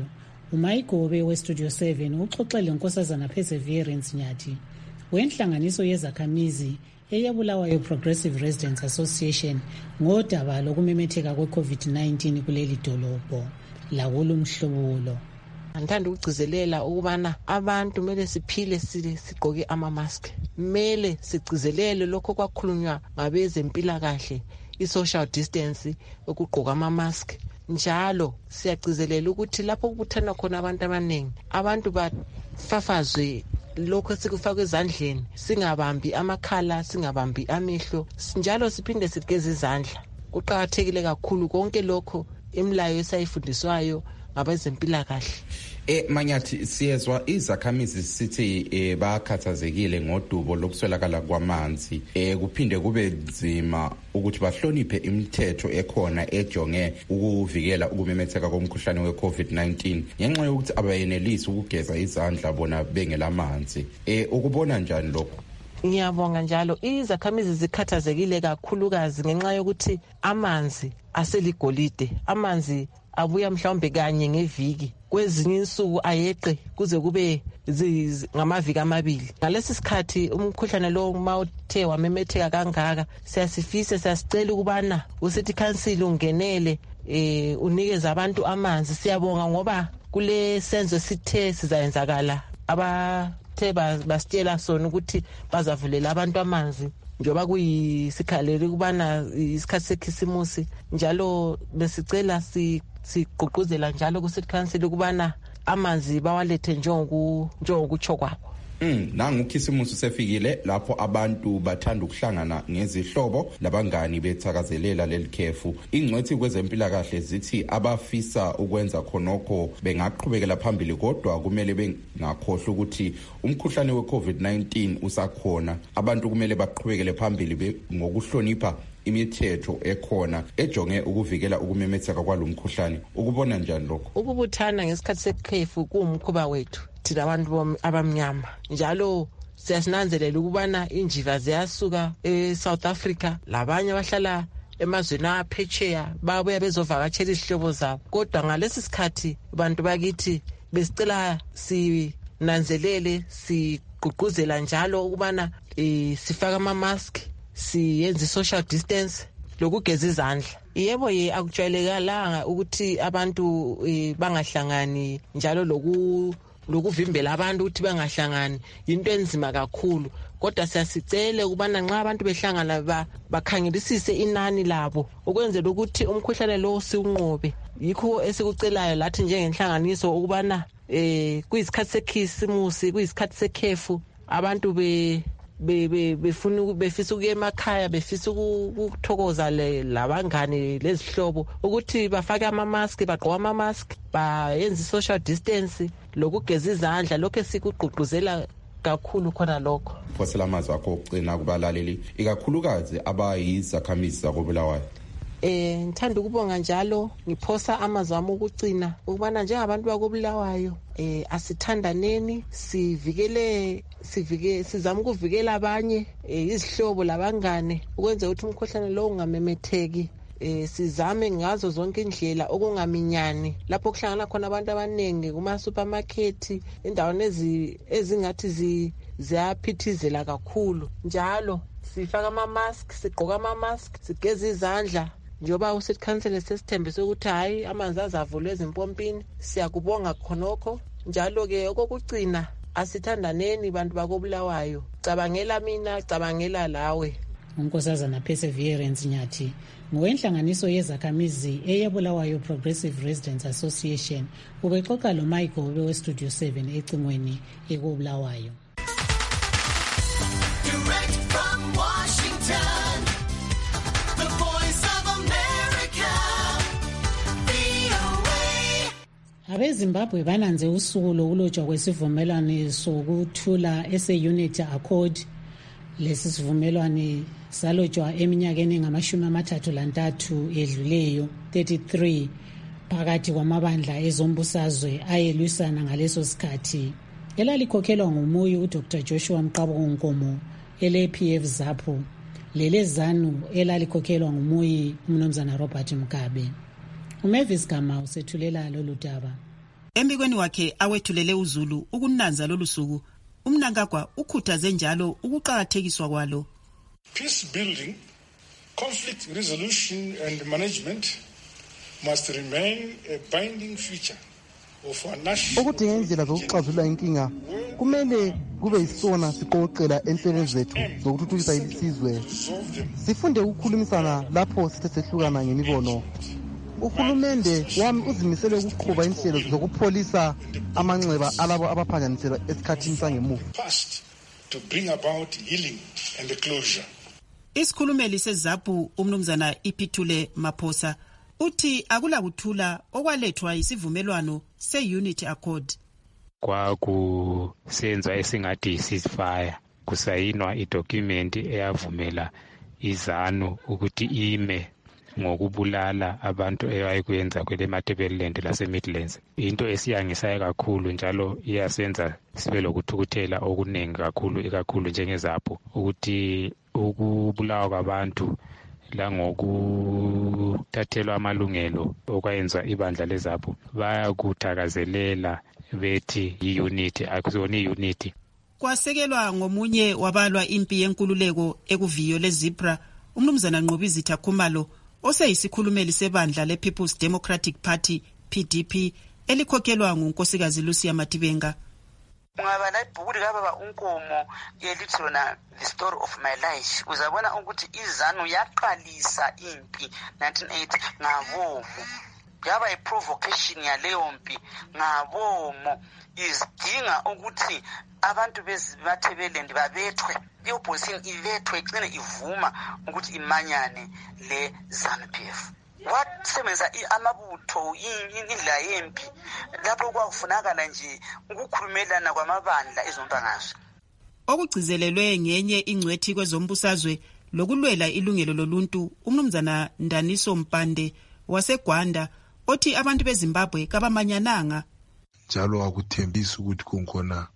umayigobe westudio 7 uxoxele nkosazana Perseverance Nyathi wenhlanganiso yezakhamizi eyabulawayo Progressive Residents Association ngodaba lokumemetheka kwe-COVID-19 kuleli dolobho lakulo mhlobulo. Ngithanda ukugcizelela ukubana abantu kumele siphile sigqoke ama-mask. Kumele sigcizelele lokho kwakhulunywa ngabezempilakahle, i-social distance, ukugqoka ama-mask. Njalo siyagcizelela ukuthi lapho kubuthana khona abantu abaningi, abantu bafafazwe lokho esikufaka ezandleni, singabambi amakhala, singabambi amehlo, njalo siphinde sigeze izandla. Kuqakathekile kakhulu konke lokho imilayo esayifundiswayo ngabezempilakahle. Manyathi, siyezwa izakhamizi sithi bakhathazekile ngodubo lokuswelakala kwamanzi, kuphinde kube nzima ukuthi bahloniphe imithetho ekhona ejonge ukuvikela ukumemetheka komkhuhlane we-COVID-19 ngenxa yokuthi abayenelisi ukugeza izandla bona bengelamanzi. Ukubona njani lokho? Ngiyabonga njalo. Izakhamizi zikhathazekile kakhulukazi ngenxa yokuthi amanzi aseligolide. Amanzi abuya mhlawumbe kanye ngeviki, kwezinye insuku ayeqe kuze kube ngamaviki amabili. Ngalesi sikhathi umkhuhlane lo mawuthe wamemetheka kangaka, siyasicela ukubana usithi council ungenele unikeze abantu amanzi. Siyabonga ngoba kule senzo sithe sizayenzakala abathe basitshela sona ukuthi bazavulela abantu amanzi njoba kuyisikhalela ukubana isikhathi sekhisimusi. Njalo besicela sigqugquzela njalo ku-City Council ukubana amanzi bawalethe njengokutsho kwabo. Nangu ukhisimusi sefikile lapho abantu bathanda ukuhlangana ngezihlobo labangani bethakazelela leli khefu. Ingcwethi kwezempilakahle zithi abafisa ukwenza khonokho bengaqhubekela phambili, kodwa kumele bengakhohlwa ukuthi umkhuhlane we-COVID-19 usakhona. Abantu kumele baqhubekele phambili ngokuhlonipha imithetho ekhona ejonge ukuvikela ukumemetheka kwalomkhuhlane. Ukubona njani lokho? Ukubuthana ngesikhathi sekhefu kuwumkhuba wethu thina abantu abamnyama. Njalo siyasinanzelela ukubana injiva ziyasuka eSouth Africa, labanye abahlala emazweni aphetsheya babuya bezovakatshela izihlobo zabo. Kodwa ngalesi sikhathi abantu bakithi besicela sinanzelele, sigqugquzela njalo ukubana sifaka ama-mask, siyenze social distance lokugeza izandla. Yebo akujwayelekalanga ukuthi abantu bangahlangani, njalo lokuvimbela abantu ukuthi bangahlangani into enzima kakhulu. Kodwa siyasicele ukubana nxa abantu behlangana bakhangelisise inani labo ukwenzela ukuthi umkhuhlane lo siunqobe. Yikho esikucelayo lathi njengenhlanganiso ukubana kuyisikhathi sekhisimusi, kuyisikhathi sekhefu, abantu befisa ukuya emakhaya, befisa ukuthokoza labangane lezihlobo ukuthi bafake ama-mask, bagqoke ama-mask, bayenze social distance lokugeza izandla. Lokho sikugqugquzela kakhulu khona lokho. Phosela amazwi akho okugcina kubalaleli ikakhulukazi abayizakhamizi zakobulawayo. Ngithanda ukubonga njalo, ngiphosa amazwi ami ukugcina ukubana njengabantu bakobulawayo asithandaneni, sizame ukuvikela abanye izihlobo labangane ukwenza ukuthi umkhuhlane lo ungamemetheki. Sizame ngazo zonke indlela okungaminyani lapho kuhlangana khona abantu abaningi kuma-supermarket, endaweni ezingathi ziyaphithizela kakhulu. Njalo sifaka ama-mask, sigqoka ama-mask, sigeze izandla njoba uState Council sesithembise ukuthi hayi amanzi azavulwa ezimpompini. Siyakubonga khonokho. Njalo-ke okokugcina, asithandaneni bantu bakobulawayo. Cabangela mina, cabangela lawe. Unkosazana Perseverance Nyathi ngowenhlanganiso yezakhamizi eyabulawayo Progressive Residents Association ubexoxa lo Michael westudio 7 ecingweni ekobulawayo. Direct from Washington, the voice of America, VOA. Abezimbabwe bananze usuku lokulotshwa kwesivumelwano sokuthula ese-Unity Accord. Lesi sivumelwano salotshwa eminyakeni engama-33 edluleyo, 33, phakathi kwamabandla ezombusazwe ayelwisana ngaleso sikhathi. Elalikhokhelwa ngumuyi uDr Joshua Mqabongo ele-PF ZAPU, lelezanu elalikhokhelwa ngumuyi umnumzana Robert Mugabe. Umavis Gama usethulela lolu daba. Embikweni wakhe awethulele uZulu ukunanza lolu suku, uMnangagwa ukhuthaze njalo ukuqhakathekiswa kwalo. Peace building, conflict resolution and management must remain a binding feature of our national. Ukudinga indlela zokuxazulula inkinga kumele kube yisona siqoqela enhlelweni zethu zokuthuthukisa isizwe. Sifunde ukukhulumisana lapho sithe sehlukana ngemibono. Uhulumende wami uzimisele ukuqhuba inhlelo zokupholisa amanxeba alabo abaphanganiselwa esikhathini sangemuva. To bring about healing and closure. Isikhulumeli seZAPU umnumzana Iphithule Maphosa uthi akula kuthula okwalethwa isivumelwano se-Unity Accord. Kwakusenza esingathi ceasefire, kusayinwa idocument eyavumela iZANU ukuthi ime ngokubulala abantu eyayikwenza kwele Matabeleland lase-Midlands. Into esiyangisayo kakhulu njalo iyasenza sibe lokuthukuthela okuningi kakhulu njengeZAPU ukuthi ukubulawa kwabantu la ngokuthathelwa amalungelo okwayenza ibandla leZAPU bayakuthakazelela bethi i-unity akuzona i-unity. Kwasekelwa ngomunye wabalwa impi yenkululeko ekuviyo leZipra umnumzana Nqobizitha Khumalo oseyisikhulumeli sebandla le-People's Democratic Party PDP elikhokhelwa ngunkosikazi Lucia Matibenga. Ungaba la ibhuku likababa uNkomo elithi lona The Story of My Life, uzabona ukuthi iZANU yaqalisa impi 1980 ngabomo, yaba i-provocation yaleyo mpi ngabomo, izidinga ukuthi abantu beZimathebeleland babethwe, i-opposition ibethwe igcine ivuma ukuthi imanyane le-ZANU-PF. Wasebenza amabutho indlela yempi lapho kwakufunakala nje ukukhulumelana kwamabandla ezombangazwe. Okugcizelelwe ngenye ingcwethi kwezombusazwe lokulwela ilungelo loluntu umnumzana Ndaniso Mpande waseGwanda othi abantu beZimbabwe kabamanyananga. Njalo akuthembisa ukuthi kunkhona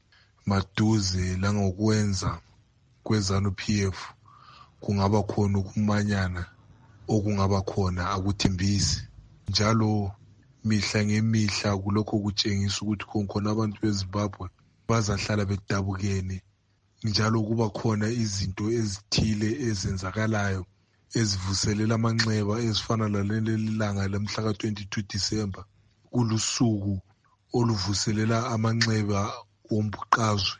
maduze langokwenza kweZANU-PF kungaba khona ukumanyana okungaba khona akuthembisi. Njalo mihla ngemihla kulokho kutshengisa ukuthi kunkhona abantu beZimbabwe bazahlala bedabukene, njalo kuba khona izinto ezithile ezenzakalayo ezivuselela amanxeba ezifana laleli langa lamhla ka-22 December kulusuku oluvuselela amanxeba wombuqazwe.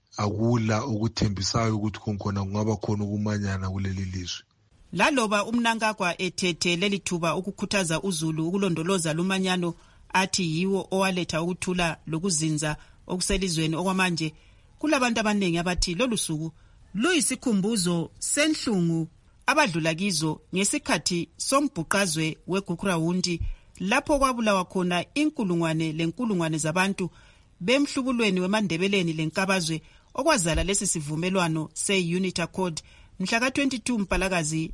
Akula okuthembisayo ukuthi kunkhona kungaba khona ukumanyana kuleli lizwe. Laloba uMnangagwa ethethe lelithuba ukukhuthaza uZulu ukulondoloza lumanyano athi yiwo owaletha ukuthula lokuzinza okuselizweni okwamanje, kulabantu abaningi abathi lolu suku luyisikhumbuzo senhlungu abadlula kizo ngesikhathi sombhuqazwe weGukurawundi lapho kwabulawa khona inkulungwane zabantu bemhlubulweni weMandebeleni lenkabazwe okwazala lesi sivumelwano se-Unity Accord mhla ka-22 Mpalakazi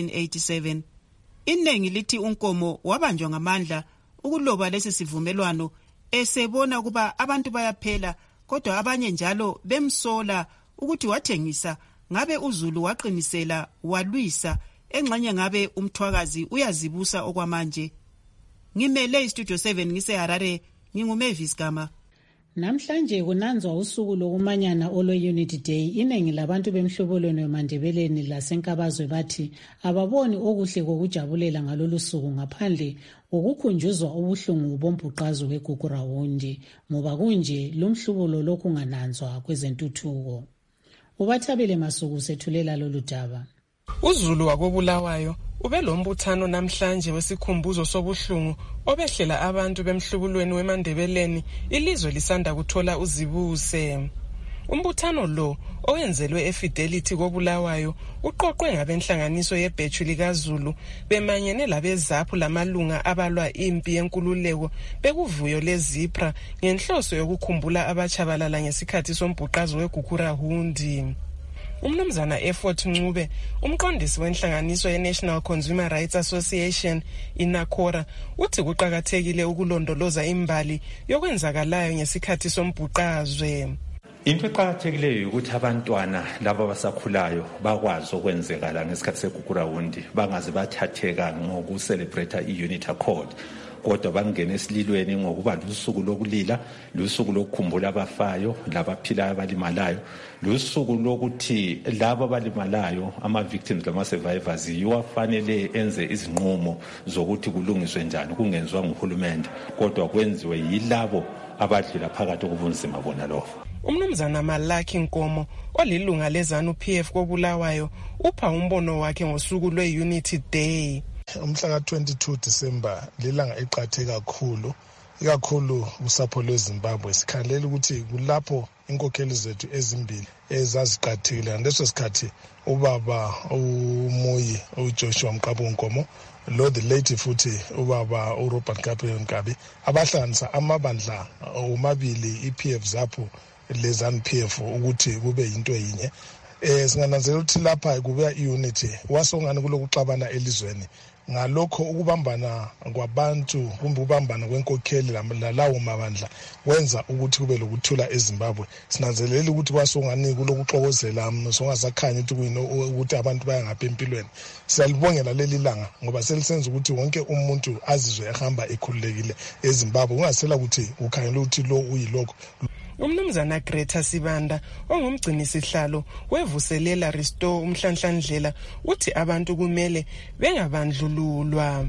1987. Iningi lithi uNkomo wabanjwa ngamandla ukuloba lesi sivumelwano esebona kuba abantu bayaphela, kodwa abanye njalo bemsola ukuthi wathengisa ngabe uZulu waqinisela walwisa engxenye ngabe umthwakazi uyazibusa okwamanje. Ngimele iStudio 7 ngiseHarare, nginguMavis Gama. Namhlanje kunanzwa usuku lokumanyana olwe-Unity Day. Iningi labantu bemhlobelweni weMandebeleni lasenkabazwe bathi ababoni okuhle kokujabulela ngalolu suku ngaphandle kokukhunjuzwa ubuhlungu bombhuqazwe weGukurawundi, ngoba kunje lumhlubulo lokungananzwa kwezentuthuko. Ubathabele Masuku sethulela lolu daba. uZulu wakobulawayo ube lombuthano namhlanje wesikhumbuzo sobuhlungu obehlela abantu bemhlubulweni weMandebeleni ilizwe lisanda kuthola uzibuse. Umbuthano lo owenzelwe eFidelity kobulawayo uqoqwe ngabenhlanganiso yebhethu likaZulu bemanyene labeZAPU lamalunga abalwa impi yenkululeko bekuvuyo leZipra ngenhloso yokukhumbula abachabalala ngesikhathi sombhuqazo weGukurawundi. Umnumzana Effort Ncube, umqondisi wenhlanganiso ye-National Consumer Rights Association iNACORA, uthi kuqakathekile ukulondoloza imbali yokwenzakalayo ngesikhathi sombhuqazwe. Into eqakathekileyo ukuthi abantwana laba abasakhulayo bakwazi okwenzekala ngesikhathi segukurawundi bangaze bathatheka ngokucelebrate i-Unity Accord, kodwa bangena esililweni ngokuba lusuku lokulila, lusuku lokukhumbula abafayo labaphilayo abalimalayo, lusuku lokuthi labo abalimalayo ama-victims lama-survivors yiwafanele enze izinqumo zokuthi kulungiswe njani, kungenziwa nguhulumende kodwa kwenziwe yilabo abadlula phakathi kobunzima bona lobo. Umnumzana Malaki Nkomo olilunga leZANU-PF koBulawayo upha umbono wakhe ngosuku lwe-Unity Day. Umhla ka-22 Disemba lilanga eqathe kakhulu, ikakhulu usapho lweZimbabwe. Sikhalela ukuthi kulapho inkokheli zethu ezimbili ezaziqathile. Ngaleso sikhathi ubaba uMoyi uJoshua Mqabu Nkomo lo the late futhi ubaba uRobert Nkabi abahlanganisa amabandla omabili iPF zapho leZANU-PF ukuthi kube into yinye. Singananzelela ukuthi lapha kubuya iunity wasongana kulokuxabana elizweni. Ngalokho ukubambana kwabantu kumbe ukubambana kwenkokheli lalawo mabandla wenza ukuthi kube lokuthula eZimbabwe. Sinanzelela ukuthi kwasongani kulokuxokozela songasakhanya ukuthi abantu bayangapha empilweni. Siyalibongela leli langa ngoba selisenza ukuthi wonke umuntu azizwe ehamba ekhululekile eZimbabwe, kungasela ukuthi ukhangela ukuthi lo uyilokho. Umnumzana Greta Sibanda ongumgcinisihlalo wevuselela Restore umhlanhlandlela uthi abantu kumele bengabandlululwa.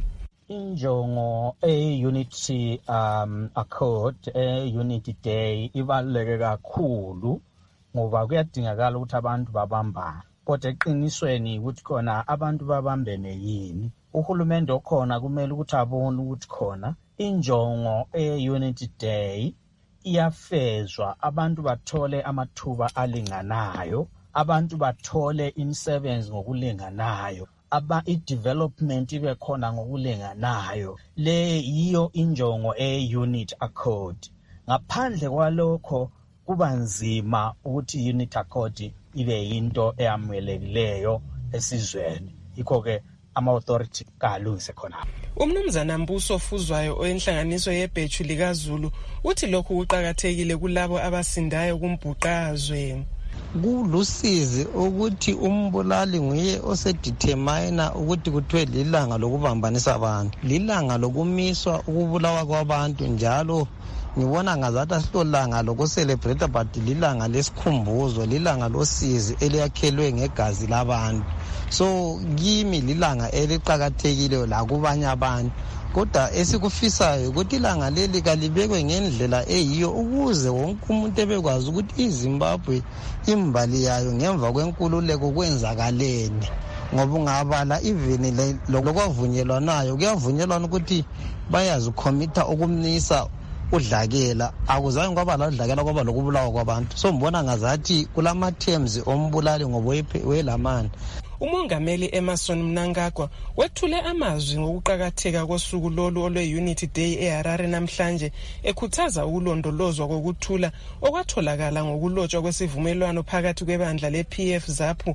Injongo Unity Accord Unity Day ibaluleke kakhulu ngoba kuyadingakala ukuthi abantu babambane, kodwa eqinisweni ukuthi khona abantu babambene yini. Uhulumende okhona kumele ukuthi abone ukuthi khona injongo Unity Day iyafezwa, abantu bathole amathuba alinganayo, abantu bathole imisebenzi ngokulinganayo, i-development ibe khona ngokulinganayo. Le yiyo injongo Unity Accord. Ngaphandle kwalokho kuba nzima ukuthi Unity Accord ibe yinto eyamukelekileyo esizweni. Yikho-ke ama-authority kalungise khona. Umnumzana Mbuso Fuzwayo oyenhlanganiso yebhethu likaZulu uthi lokhu kuqhakathekile kulabo abasindayo kumbhuqazwe. Kulusizi ukuthi umbulali nguye osedetermine ukuthi kuthiwe lilanga lokubambanisa abantu, lilanga lokumiswa ukubulawa kwabantu. Njalo ngibona ngazathi asilolanga lokucelebrate but lilanga lesikhumbuzo, lilanga losizi eliyakhelwe ngegazi labantu. So kimi lilanga eliqhakathekile lakubanye abantu, kodwa esikufisayo ukuthi ilanga leli kalibekwe ngendlela eyiyo ukuze wonke umuntu ebekwazi ukuthi iZimbabwe imbali yayo ngemva kwenkululeko kwenzakaleni. Ngoba ungabala even lokwavunyelwanayo kuyavunyelwana ukuthi bayazi ukhomitha ukumnisa udlakela, akuzange kwaba ladlakela kwaba lokubulawa kwabantu. So mbona ngazathi kulama terms ombulali ngoba welamani. Umongameli Emerson Mnangagwa wethule amazwi ngokuqhakatheka kosuku lolu olwe-Unity Day eHarare namhlanje, ekhuthaza ukulondolozwa kokuthula okwatholakala ngokulotshwa kwesivumelwano phakathi kwebandla le-PF ZAPU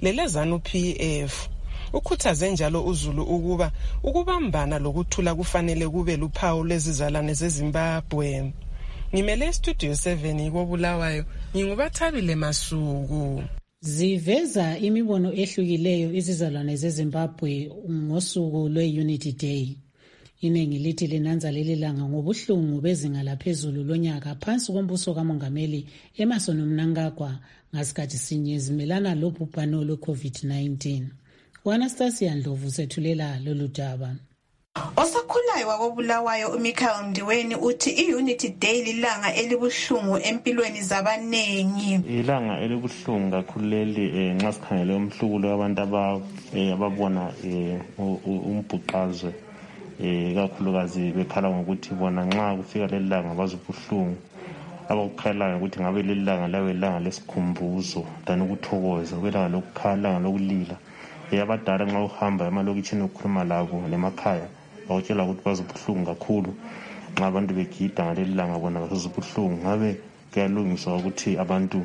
leleZANU-PF. Ukhuthaze njalo uZulu ukuba ukubambana lokuthula kufanele kube luphawu lwezizalwane zeZimbabwe. Ngimele Studio 7 koBulawayo, ngingubathabile Masuku. Ziveza imibono ehlukileyo izizalwane zeZimbabwe ngosuku lwe-Unity Day. Iningi lithi linanza leli langa ngobuhlungu bezinga laphezulu lonyaka phansi kombuso kamongameli Emerson Mnangagwa ngasikhathi sinye zimelana lobhubhane lwe-COVID-19. U-Anastasia Ndlovu sethulela lolu daba. Osakhulayo wakoBulawayo uMichael Ndiweni uthi i-Unity Day lilanga elibuhlungu empilweni zabanengi. Ilanga elibuhlungu kakhulu leli nxa sikhangele umhlubulo wabantu ababona umbhuqazwe kakhulukazi bekhala ngokuthi bona nxa kufika leli langa bazobuhlungu. Abakukhalayo ukuthi ngabe leli langa lawe ilanga lesikhumbuzo than ukuthokoza, kwelanga lokukhala, langa lokulila. Abadala nxa uhamba emalokitshini ukukhuluma labo lemakhaya bawutshela ukuthi bazobuhlungu kakhulu nxa abantu begida ngaleli langa bona bazobuhlungu. Ngabe kuyalungiswa ukuthi abantu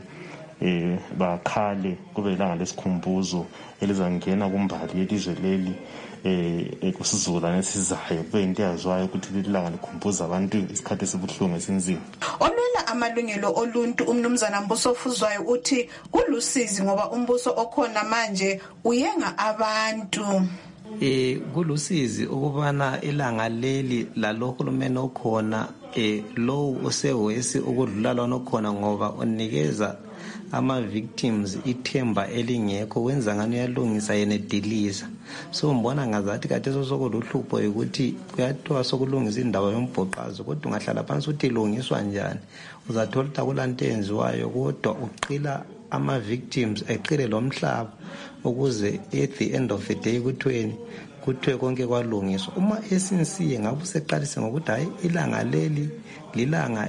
bakhale kube ilanga lesikhumbuzo elizangena kumbali yelizwe leli kusizulane esizayo, kube into yazwayo ukuthi leli langa likhumbuza abantu isikhathi esibuhlungu esinzima. Olwela amalungelo oluntu umnumzana Mbuso Fuzwayo uthi kulusizi ngoba umbuso okhona manje uyenga abantu. kulusizi ukubana ilanga leli lalohulumeni okhona lowu osewesi ukudlula lona okhona ngoba unikeza ama-victims ithemba elingekho wenza ngani uyalungisa yena ediliza. So mbona ngazathi kade sokuluhlupho ukuthi kuyathiwa sokulungisa indawo yombhoqazo kodwa ungahlala phansi ukuthi ilungiswa njani uzathola ukuthi akulanto enziwayo kodwa uqila ama-victims eqile lo mhlaba ukuze at the end of the day kuthiwe konke kwalungiswa. Uma esinsiye ngabe useqalise ngokuthi hayi ilanga leli lilanga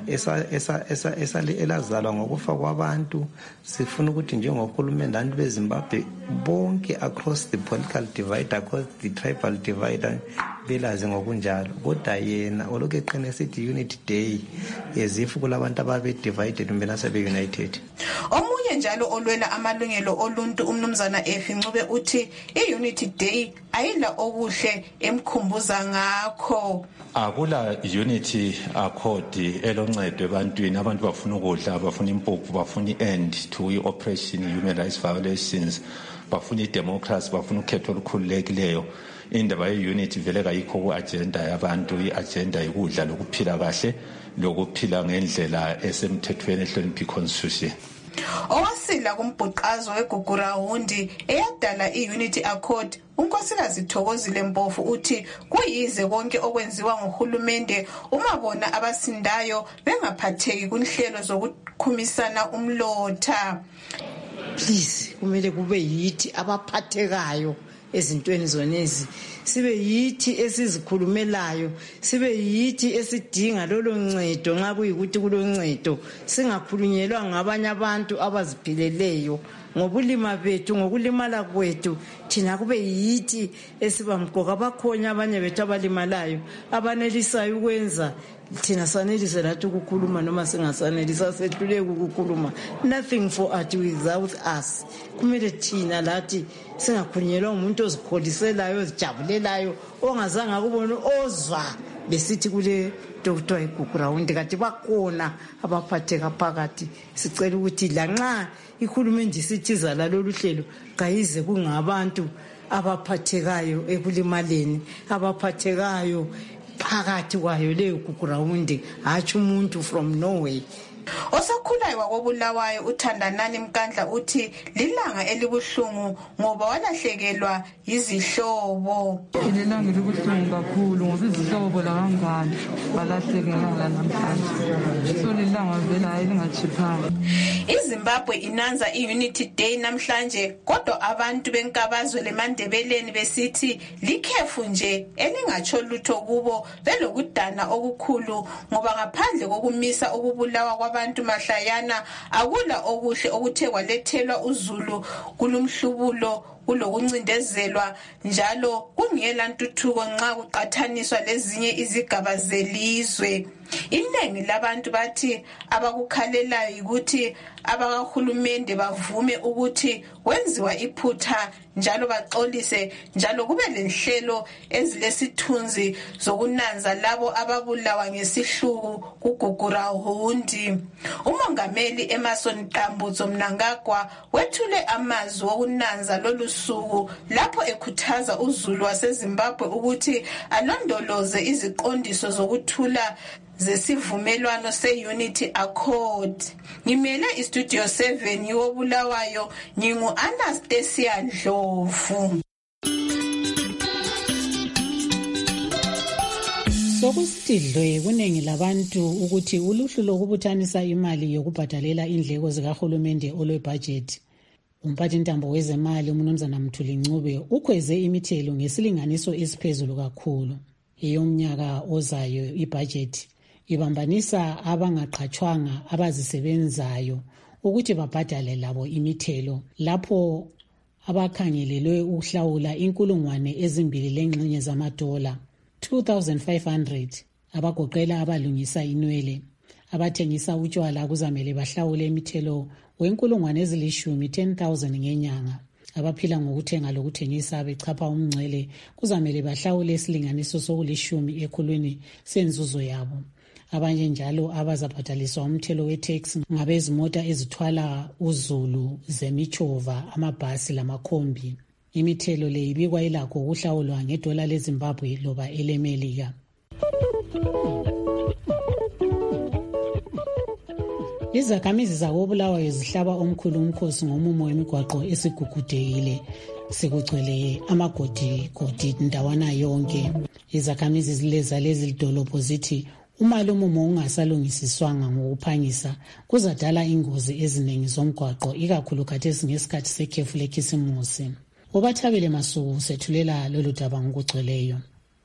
elazalwa ngokufa kwabantu sifuna ukuthi njengohulumeni abantu beZimbabwe bonke across the political divide, across the tribal divide belazi ngokunjalo. Kodwa yena olokhu eqine sithi unity day yezifu kulabantu ababe divided kumbe sebe united. Omunye njalo olwela amalungelo oluntu umnumzana Efi Ncube uthi i-unity day ayila okuhle emkhumbuza ngakho. Akula unity accord eloncedo ebantwini, abantu bafuna ukudla, bafuna impuphu, bafuna i-end to i-oppression, human rights violations, bafuna i-democracy, bafuna ukhetho olukhululekileyo. Indaba ye-unity vele kayikho ku-agenda yabantu, i-agenda yikudla lokuphila kahle, lokuphila ngendlela esemthethweni ehlonipha i-constitution. Owasila kumbhuqazo weGugurahundi eyadala i-Unity Accord unkosikazi Thokozile Mpofu uthi kuyize konke okwenziwa nguhulumende uma bona abasindayo bengaphatheki kunhlelo zokukhumisana umlotha. Please kumele kube yithi abaphathekayo ezintweni zonezi, sibe yithi esizikhulumelayo, sibe yithi esidinga lolo ncedo nxa kuyikuthi kuloncedo, singakhulunyelwa ngabanye abantu abaziphileleyo ngobulima bethu, ngokulimala kwethu. Thina kube yithi esibamqoka. Abakhonya abanye bethu abalimalayo abanelisayo ukwenza, thina sanelise lathi ukukhuluma noma singasanelisa sehluleke ukukhuluma. Nothing for us without us. Kumele thina lathi singakhunyelwa umuntu ozikholiselayo, ozijabulelayo, ongazange akubona ozwa besithi kule Dr. eGugurahundi kati bakhona abaphatheka phakathi. Sicela ukuthi lanxa ihulumende isithiza lalolu hlelo kayize kungabantu abaphathekayo ekulimaleni, abaphathekayo phakathi kwayo leyo Gugurahundi, hatshi umuntu from Norway. Osakhulayo wakobulawayo uThandanani Mkandla uthi lilanga elibuhlungu ngoba walahlekelwa izihlobo. Lilanga elibuhlungu kakhulu ngoba izihlobo labangani balahlekelana namhlanje. So lilanga vela elingachiphanga. iZimbabwe inanza i-Unity Day namhlanje kodwa abantu benkabazwe leMandebeleni besithi likhefu nje elingatsho lutho kubo belokudana okukhulu ngoba ngaphandle kokumisa ukubulawa kwabantu mahlayana akula okuhle okuthe kwalethelwa uZulu kulumhlubulo kulokuncindezelwa njalo kungela ntuthuko nxa kuqathaniswa lezinye izigaba zelizwe. Iningi labantu bathi abakukhalelayo ukuthi abakahulumende bavume ukuthi kwenziwa iphutha njalo baxolise njalo kube lenhlelo ezilesithunzi zokunanza labo ababulawa ngesihluku kuGugurahundi. Umongameli Emerson Tambudzo Mnangagwa wethule amazwi wokunanza lolu suku lapho ekhuthaza uZulu waseZimbabwe ukuthi alondoloze iziqondiso zokuthula zesivumelwano se-Unity Accord. Ngimele iStudio 7 yobulawayo ngingu-Anastasia Ndlovu. Sokusitidlwe kuningi labantu ukuthi uluhlu lokubuthanisa imali yokubhadalela indleko zikahulumende olwebhajethi. Umphathintambo wezemali uMnumzana Mthuli Ncube ukhweze imithelo ngesilinganiso esiphezulu kakhulu. Eyomnyaka ozayo ibhajethi ibambanisa abangaqhatshwanga abazisebenzayo ukuthi babhadale labo imithelo lapho abakhangelelwe ukuhlawula $2,000 $2,500 abagoqela abalungisa inwele, abathengisa utshwala kuzamele bahlawule imithelo $10,000 ngenyanga, abaphila ngokuthenga lokuthengisa bechapha umngcele kuzamele bahlawule isilinganiso sokulishumi ekhulwini senzuzo yabo. Abanye njalo abazabhadaliswa umthelo we-tax ngabezimota ezithwala uZulu, zemichova, amabhasi lamakhombi. Imithelo le ibikwa ilakho ukuhlawulwa ngedola leZimbabwe loba elemelika. Izakhamizi zakoBulawayo zihlaba omkhulu umkhosi ngomumo wemigwaqo esigugudekile. Sekugcwele amagodi ndawana yonke. Izakhamizi zileza lezi lidolobho zithi uma lo mumo ungasalungisiswanga ngokuphangisa kuzadala ingozi eziningi zomgwaqo ikakhulu khathesi ngesikhathi sekhefu lekhisimusi. Ubathabele Masuku sethulela lolu daba ngokugcweleyo.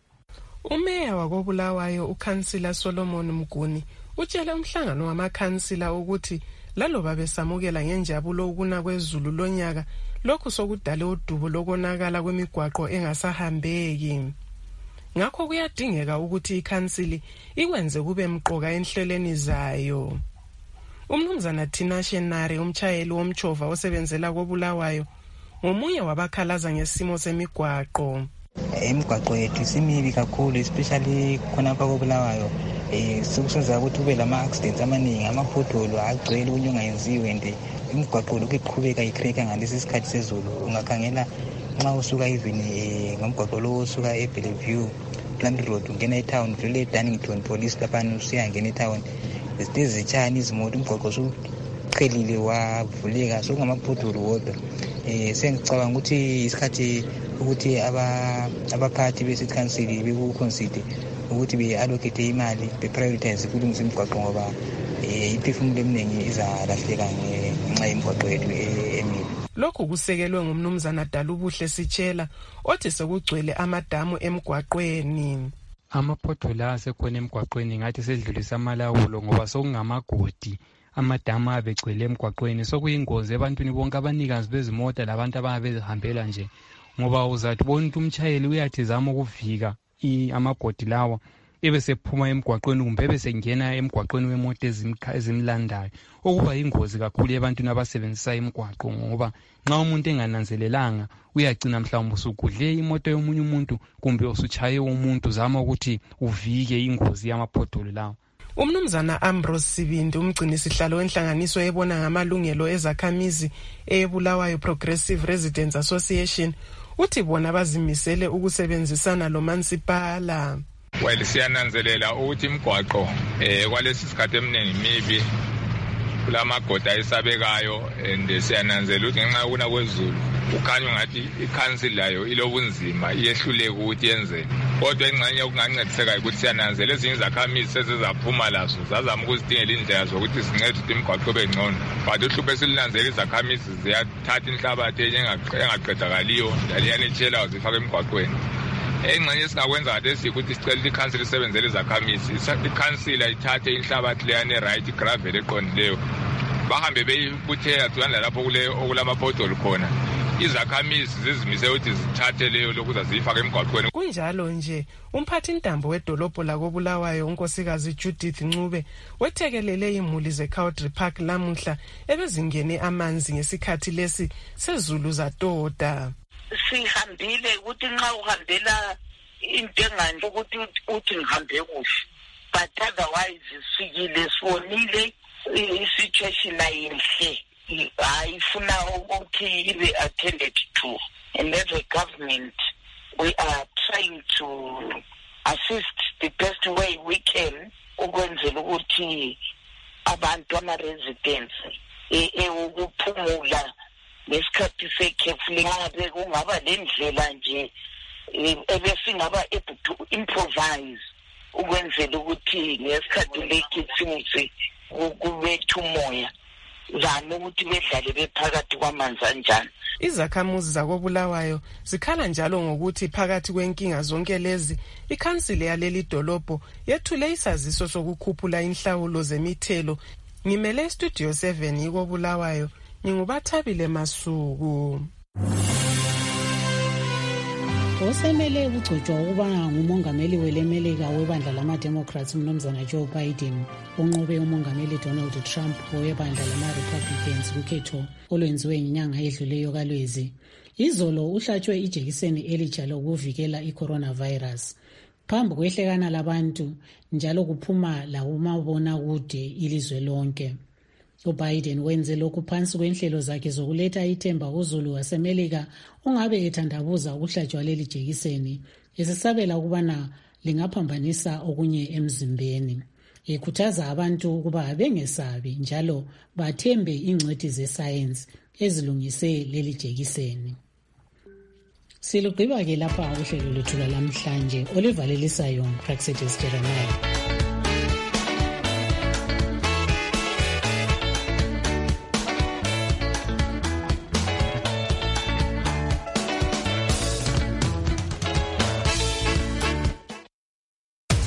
Umeya wakoBulawayo uKhansila Solomon Mguni utshele umhlangano wamakhansila ukuthi laloba besamukela ngenjabulo ukuna kwezulu lonyaka lokhu sokudala udubo lokonakala kwemigwaqo engasahambeki. Ngakho kuyadingeka ukuthi ikhansili ikwenze kube mqoka enhlelweni zayo. Umnumzana Tina Shenare umchayeli womchova osebenzela koBulawayo ngomunye wabakhalaza ngesimo semigwaqo. Imigwaqo yethu simibi kakhulu especially khona lapha koBulawayo. Sokusenza ukuthi kube lama accidents amaningi, amaphotholo agcwele unyonga yenziwe nje. Imigwaqo lokhu iqhubeka ikreka ngalesi sikhathi sezulu. Ungakhangela nxa usuka even ngomgwaqo lo usuka eBellevue Plumby Road ungena etown vele Dunnington Police lapha usiyangena etown. Izitshani izimoto umgwaqo usuqhelile wavuleka sokungamaphotholo wodwa. Sengicabanga ukuthi isikhathi ukuthi abaphathi besikhansili bekuconsider ukuthi be-allocate imali be-prioritize kulungisa imigwaqo ngoba iphefumulo eminingi izalahleka ngenxa yemigwaqo yethu emibi. Lokhu kusekelwe ngumnumzana Dalubuhle Sitshela othi sekugcwele amadamu emgwaqweni. Amaphotholo asekhona emgwaqweni ngathi sedlulisa amalawulo ngoba sokungamagodi. Amadamu abegcwele emgwaqweni sokuyingozi ebantwini bonke abanikazi bezimota labantu ababezihambela nje ngoba uzathi bonke umchayeli uyathi zama ukuvika amagodi lawa ebesephuma emgwaqweni kumbe besengena emgwaqweni wemoto ezimlandayo okuba ingozi kakhulu ebantwini abasebenzisa imigwaqo ngoba nxa umuntu engananzelelanga uyagcina mhlawumbe usugudle imoto yomunye umuntu kumbe usuchaye umuntu zama ukuthi uvike ingozi yamaphotholo lawa. Umnumzana Ambrose Sibindi umgcini sihlalo wenhlanganiso ebona ngamalungelo ezakhamizi eBulawayo Progressive Residents Association uthi bona bazimisele ukusebenzisana lo mansipala. Well siyananzelela ukuthi imigwaqo kwalesi sikhathi eminingi mibi kulamagodi ayisabekayo and siyananzela ukuthi ngenxa yokuna kwezulu kukhanya ngathi ikhansili layo ilobunzima iyehluleka ukuthi yenze. Kodwa engxenye okungancediseka ukuthi siyananzela ezinye izakhamizi sezizaphuma lazo zazama ukuzidingela indlela zokuthi sincede ukuthi imigwaqo ibe ngcono. But uhlupho esilinanzela izakhamizi ziyathatha inhlabathi engaqedakaliyo yaliyanitshela zifaka emgwaqweni. Engxenye esingakwenza kade sikuthi sicela ikhansili isebenzele izakhamizi. Ikhansili ithathe inhlabathi leyane right gravel eqondileyo. Bahambe beyibuthela tswana lapho okulamaphotholo khona. Izakhamizi zizimise ukuthi zithathe leyo lokuza zifaka emgwaqweni. Kunjalo nje umphathi intambo wedolobho lakoBulawayo unkosikazi Judith Ncube wethekelele imuli zeCowdry Park lamuhla ebezingene amanzi ngesikhathi lesi sezulu zatota. Sihambile ukuthi nxa uhambela into engani ukuthi uthi ngihambe kuhle, but otherwise sifikile sibonile i-situation ayinhle. Ifuna ukuthi ibe attended to, and as a government we are trying to assist the best way we can ukwenzela ukuthi abantu ama-residents ukuphumula nesikhathi sekhefu lengabe kungaba lendlela nje ebesingaba able to improvise ukwenzela ukuthi ngesikhathi lekhisimusi kubetha umoya zama ukuthi bedlale bephakathi kwamanzi anjani. Izakhamuzi zakoBulawayo zikhala njalo ngokuthi phakathi kwenkinga zonke lezi ikhansili yaleli dolobho yethule isaziso sokukhuphula inhlawulo zemithelo. Ngimele Studio 7 ikoBulawayo Ngingubathabile Masuku. Osemele ukugcotshwa ukuba ngumongameli welemelika webandla lama-Democrats umnumzana Joe Biden unqobe umongameli Donald Trump webandla lama-Republicans kukhetho olwenziwe ngenyanga edluleyo kaLwezi. Izolo uhlatshwe ijekiseni elitsha lokuvikela i-coronavirus. Phambi kwehlekana labantu njalo kuphuma lakumabonakude ilizwe lonke. uBiden wenze lokhu phansi kwenhlelo zakhe zokuletha ithemba kuzulu wasemelika ongabe ethandabuza ukuhlatshwa leli jekiseni, esesabela ukubana lingaphambanisa okunye emzimbeni. Ekhuthaza abantu ukuba bengesabi njalo bathembe ingcwethi zesayensi ezilungise leli jekiseni. Silugqiba ke lapha uhlelo lwethu lamhlanje. Olivalelisayo, Praxedes Jeremiah.